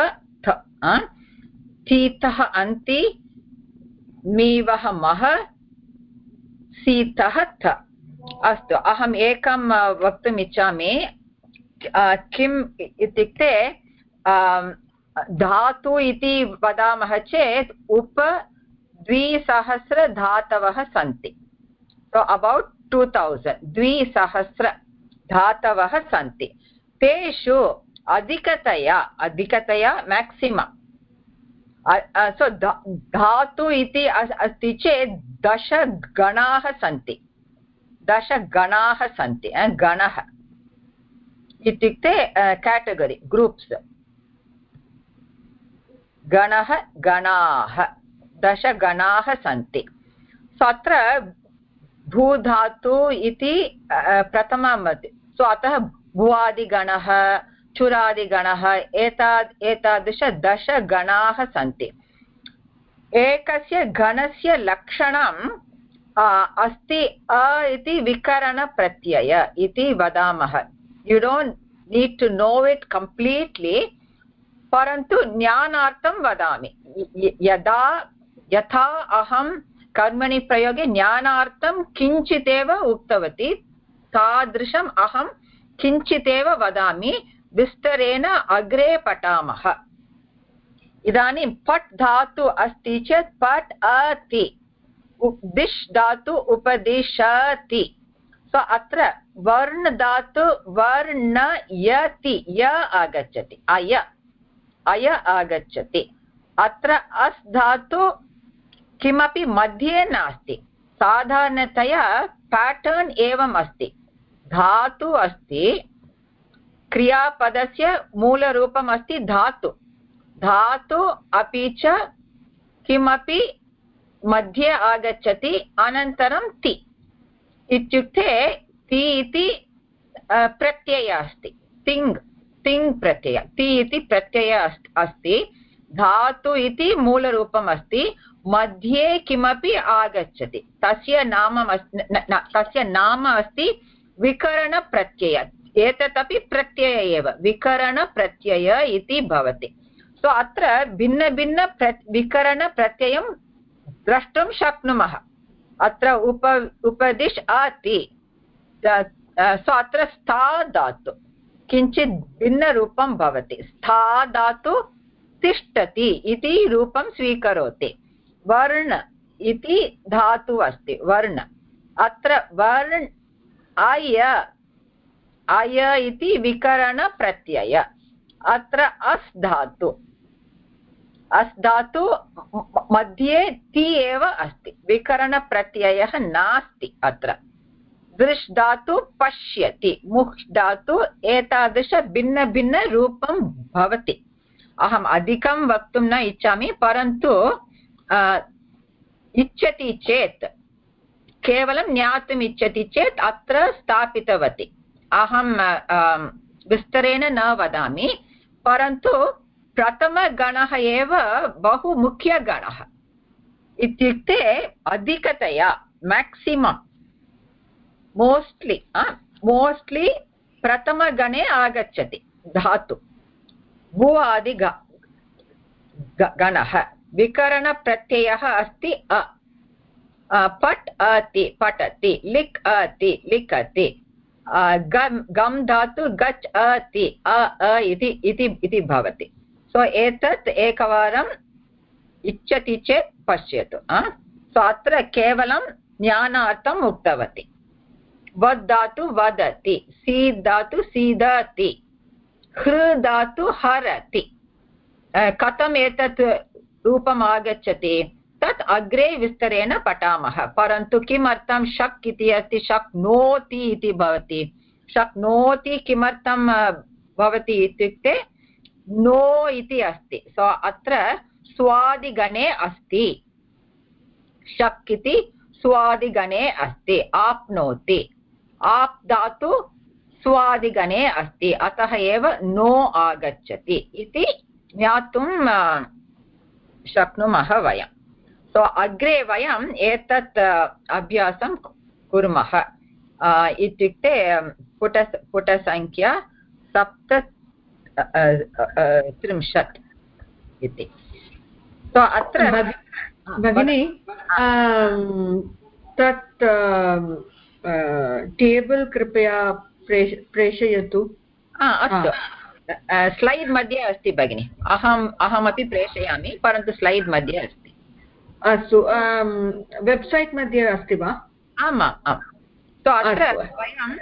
तीतः अन्ति, मीवः मः, सीतः थ. अस्तु, अहम् एकं वक्तुम् इच्छामि. किम् इत्युक्ते धातु इति वदामः चेत् उप द्विसहस्र धातवः सन्ति. सो अबौट् टु थौसण्ड् द्विसहस्र धातवः सन्ति. तेषु अधिकतया अधिकतया मैक्सिमम्, सो धातु इति अस्ति चेत् दश गणाः सन्ति. दश गणाः सन्ति. गणः इत्युक्ते केटगरी, ग्रूप्स्. गणः, गणाः, दशगणाः सन्ति. सो अत्र भूधातु इति प्रथमम्. सो अतः भुवादिगणः, चुरादिगणः, एताद् एतादृश दशगणाः सन्ति. एकस्य गणस्य लक्षणं अस्ति अ इति विकरणप्रत्यय इति वदामः. You don't need to know it completely, परन्तु ज्ञानार्थं वदामि. यदा यथा अहं कर्मणि प्रयोगे ज्ञानार्थं किञ्चिदेव उक्तवती, तादृशम् अहं किञ्चिदेव वदामि. विस्तरेण अग्रे पठामः. इदानीं पट् धातु अस्ति चेत् पट् अति, दिश् धातु उपदिशति. सो अत्र वर्ण धातु वर्णयति, य आगच्छति, अय अय आगच्छति. अत्र अस् धातु किमपि मध्ये नास्ति. साधारणतया पैटर्न् एवम् अस्ति. धातु अस्ति, क्रियापदस्य मूलरूपम् अस्ति धातु. धातु अपि च किमपि मध्ये आगच्छति, अनन्तरं ति. इत्युक्ते ति इति प्रत्ययः अस्ति. तिङ् तिङ् प्रत्यय, ति इति प्रत्ययः अस्ति. धातु इति मूलरूपम् अस्ति, मध्ये किमपि आगच्छति. तस्य नाम तस्य नाम अस्ति विकरणप्रत्यय. एतदपि प्रत्यय एव, विकरणप्रत्यय इति भवति. सो अत्र भिन्न भिन्न विकरणप्रत्ययं द्रष्टुं शक्नुमः. अत्र उप उपदिश् अति. सो अत्र स्था धातु किञ्चित् भिन्नरूपं भवति. स्था धातु तिष्ठति इति रूपं स्वीकरोति. वर्ण इति धातु अस्ति, वर्ण. अत्र वर्ण अय अय इति विकरणप्रत्यय. अत्र अस् धातु अस् धातु मध्ये ति एव अस्ति, विकरणप्रत्ययः नास्ति अत्र. दृश् धातु पश्यति, मुह् धातु एतादृश भिन्न भिन्न रूपं भवति. अहम् अधिकं वक्तुं न इच्छामि, परन्तु इच्छति चेत्, केवलं ज्ञातुम् इच्छति चेत् अत्र स्थापितवती. अहं विस्तरेण न वदामि, परन्तु प्रथमगणः एव बहु मुख्यगणः. इत्युक्ते अधिकतया मैक्सिमम् मोस्ट्लि मोस्ट्लि प्रथमगणे आगच्छति धातु. भू आदि गणः. विकरणप्रत्ययः अस्ति अ. पट् अति पठति, लिक् अति लिखति. गम् धातु गच्छ अति, अ अ इति इति भवति. सो एतत् एकवारम् इच्छति चेत् पश्यतु. सो अत्र केवलं ज्ञानार्थम् उक्तवती. वद् धातु वदति, सीद् धातु सीदति, हृ धातु हरति. कथम् एतत् रूपम् आगच्छति तत् अग्रे विस्तरेण पठामः. परन्तु किमर्थं शक् इति अस्ति, शक्नोति इति भवति. शक्नोति किमर्थं भवति इत्युक्ते नो इति अस्ति. सो अत्र स्वादिगणे अस्ति. शक् इति स्वादिगणे अस्ति. आप्नोति, आप् धातु स्वादिगणे अस्ति, अतः एव नो आगच्छति इति ज्ञातुं शक्नुमः वयं. सो अग्रे वयम् एतत् अभ्यासं कुर्मः. इत्युक्ते पुट पुटसङ्ख्या सप्त त्रिंशत् इति. सो अत्र भगिनी तत् टेबल् कृपया प्रेषयतु. अस्तु, स्लैड् मध्ये अस्ति भगिनि. अहम् अहमपि प्रेषयामि, परन्तु स्लैड् मध्ये अस्ति. अस्तु, वेब्सैट् मध्ये अस्ति वा? आमाम् आम्. सो अत्र वयं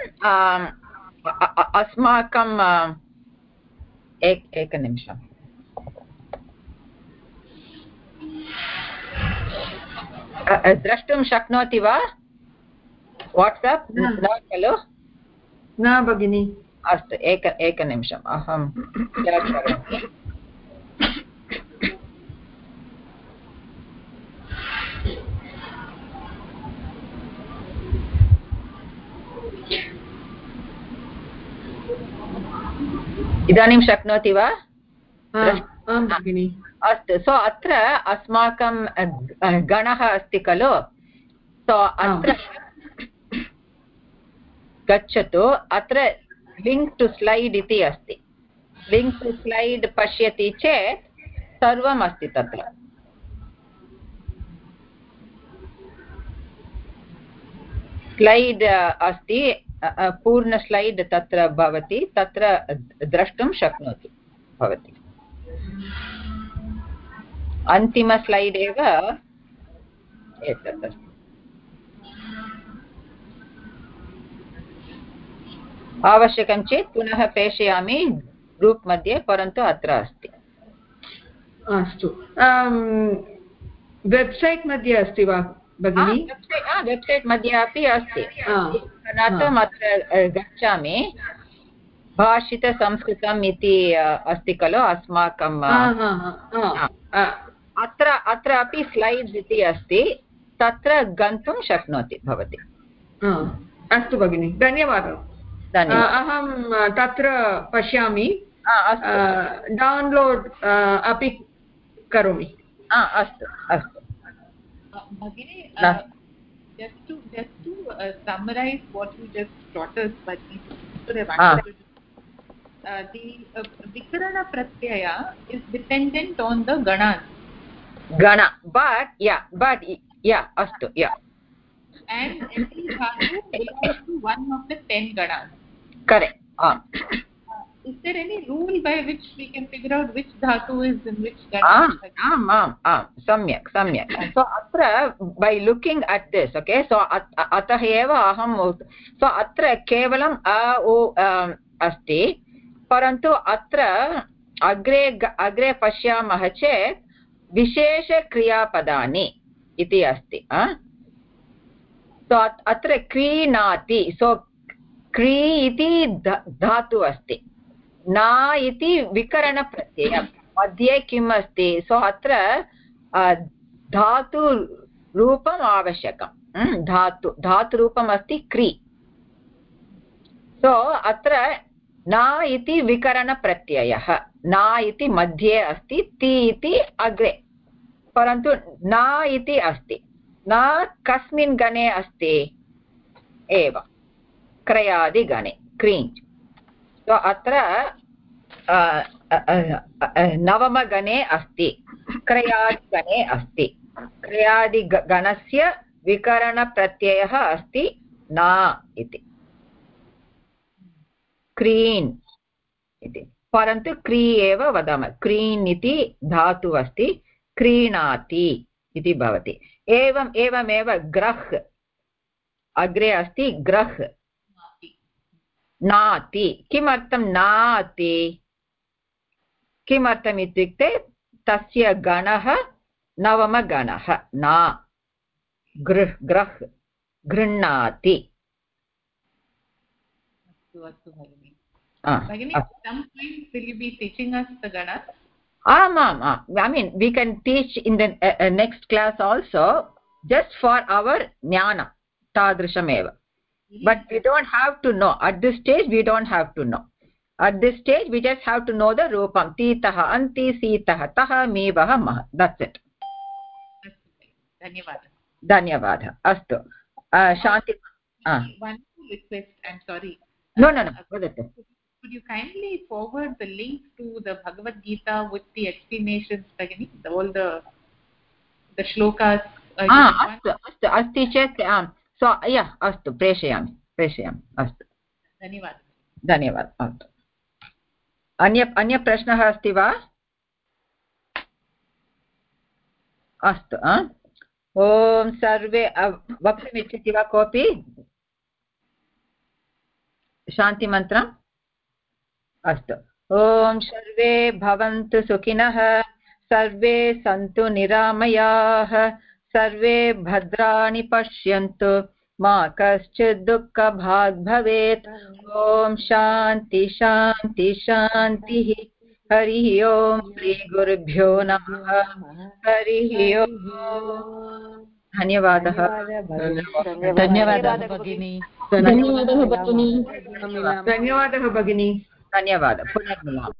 अस्माकं एकनिमिषम् द्रष्टुं शक्नोति वा? वाट्साप् न खलु? न भगिनि. अस्तु, एक एकनिमिषम् अहं करोमि. इदानीं शक्नोति वा? अस्तु. सो अत्र अस्माकं गणः अस्ति खलु. सो अत्र गच्छतु अत्र लिङ्क् टु स्लैड् इति अस्ति लिङ्क् टु स्लैड् पश्यति चेत् सर्वम् अस्ति तत्र स्लैड् अस्ति पूर्ण स्लैड् तत्र भवति तत्र द्रष्टुं शक्नोति भवति अन्तिम स्लैड् एव एतत् अस्ति आवश्यकं चेत् पुनः प्रेषयामि ग्रूप् मध्ये परन्तु अत्र अस्ति अस्तु वेब्सैट् मध्ये अस्ति वा भगिनी वेब्सैट् मध्ये अपि अस्ति तदर्थम् अत्र गच्छामि भाषितसंस्कृतम् इति अस्ति खलु अस्माकं अत्र अत्र अपि स्लैड्स् इति अस्ति तत्र गन्तुं शक्नोति भवती अस्तु भगिनि धन्यवादः अहं तत्र पश्यामि डौन्लोड् अपि करोमि अस्तु अस्तु Bhagini, uh, just to just to uh, summarize what you just taught us, but ah. uh, the uh, Vikarana Pratyaya is dependent on the Ganas. Gana, but yeah, but yeah, astu, yeah. And every dhatu belongs to one of the ten Ganas. Correct. Ah. Is there any rule by which we can figure out which dhatu is in which gana? Am, am, am, am. Samyak, samyak. So atra by looking at this, okay. So atah eva aham. So atra kevalam a o asti. Parantu atra agre agre pashyamah chet vishesha kriyapadani iti asti. So atra krinati. So kri iti dhatu asti. ना इति विकरणप्रत्ययः मध्ये किम् अस्ति सो अत्र धातु रूपम् आवश्यकं धातु धातुरूपम् अस्ति क्री सो अत्र ना इति विकरणप्रत्ययः ना इति मध्ये अस्ति ति इति अग्रे परन्तु ना इति अस्ति ना कस्मिन् गणे अस्ति एव क्रयादिगणे क्रीञ् तो अत्र नवमगणे अस्ति क्रयादिगणे अस्ति क्रयादिगणस्य विकरणप्रत्ययः अस्ति ना इति क्रीन् इति परन्तु क्री एव वदामः क्रीन् इति धातु अस्ति क्रीणाति इति भवति एवम् एवमेव ग्रह् अग्रे अस्ति ग्रह् नाति किमर्थं नाति किमर्थम् इत्युक्ते तस्य गणः नवमगणः ना गृह् ग्रह् गृह्णाति Bhagini, at some point will you be teaching us the ganas? Am, am, am. I mean, we can teach in the uh, uh, next class also, just for our jnana, tadrishameva. But we don't have to know. At this stage, we don't have to know. At this stage, we just have to know the rupam. Titaha, anti, sitaha, taha, mevaha, maha. That's it. Dhanyavada. Dhanyavada. Astu. Uh, Shanti. Uh. One request, I'm sorry. No, no, no. Uh, could you kindly forward the link to the Bhagavad Gita with the explanations, Bhagini? All the the shlokas. Uh, ah, astu, astu, asti chet. Um, so yeah, astu preshayami, preshayami. Astu. Dhanyavad. Dhanyavad. Astu. अन्य अन्य प्रश्नः अस्ति वा? अस्तु ॐ सर्वे वक्तुमिच्छति वा कोऽपि? शान्तिमन्त्रम् अस्तु ॐ सर्वे भवन्तु सुखिनः सर्वे सन्तु निरामयाः सर्वे भद्राणि पश्यन्तु मा कश्चित् दुःखभाग् भवेत् ॐ शान्ति शान्ति शान्तिः हरिः ओम् श्री गुरुभ्यो नमः हरिः ओम् धन्यवादः धन्यवादः भगिनी धन्यवादः भगिनी धन्यवादः भगिनी धन्यवादः पुनर्मिलामः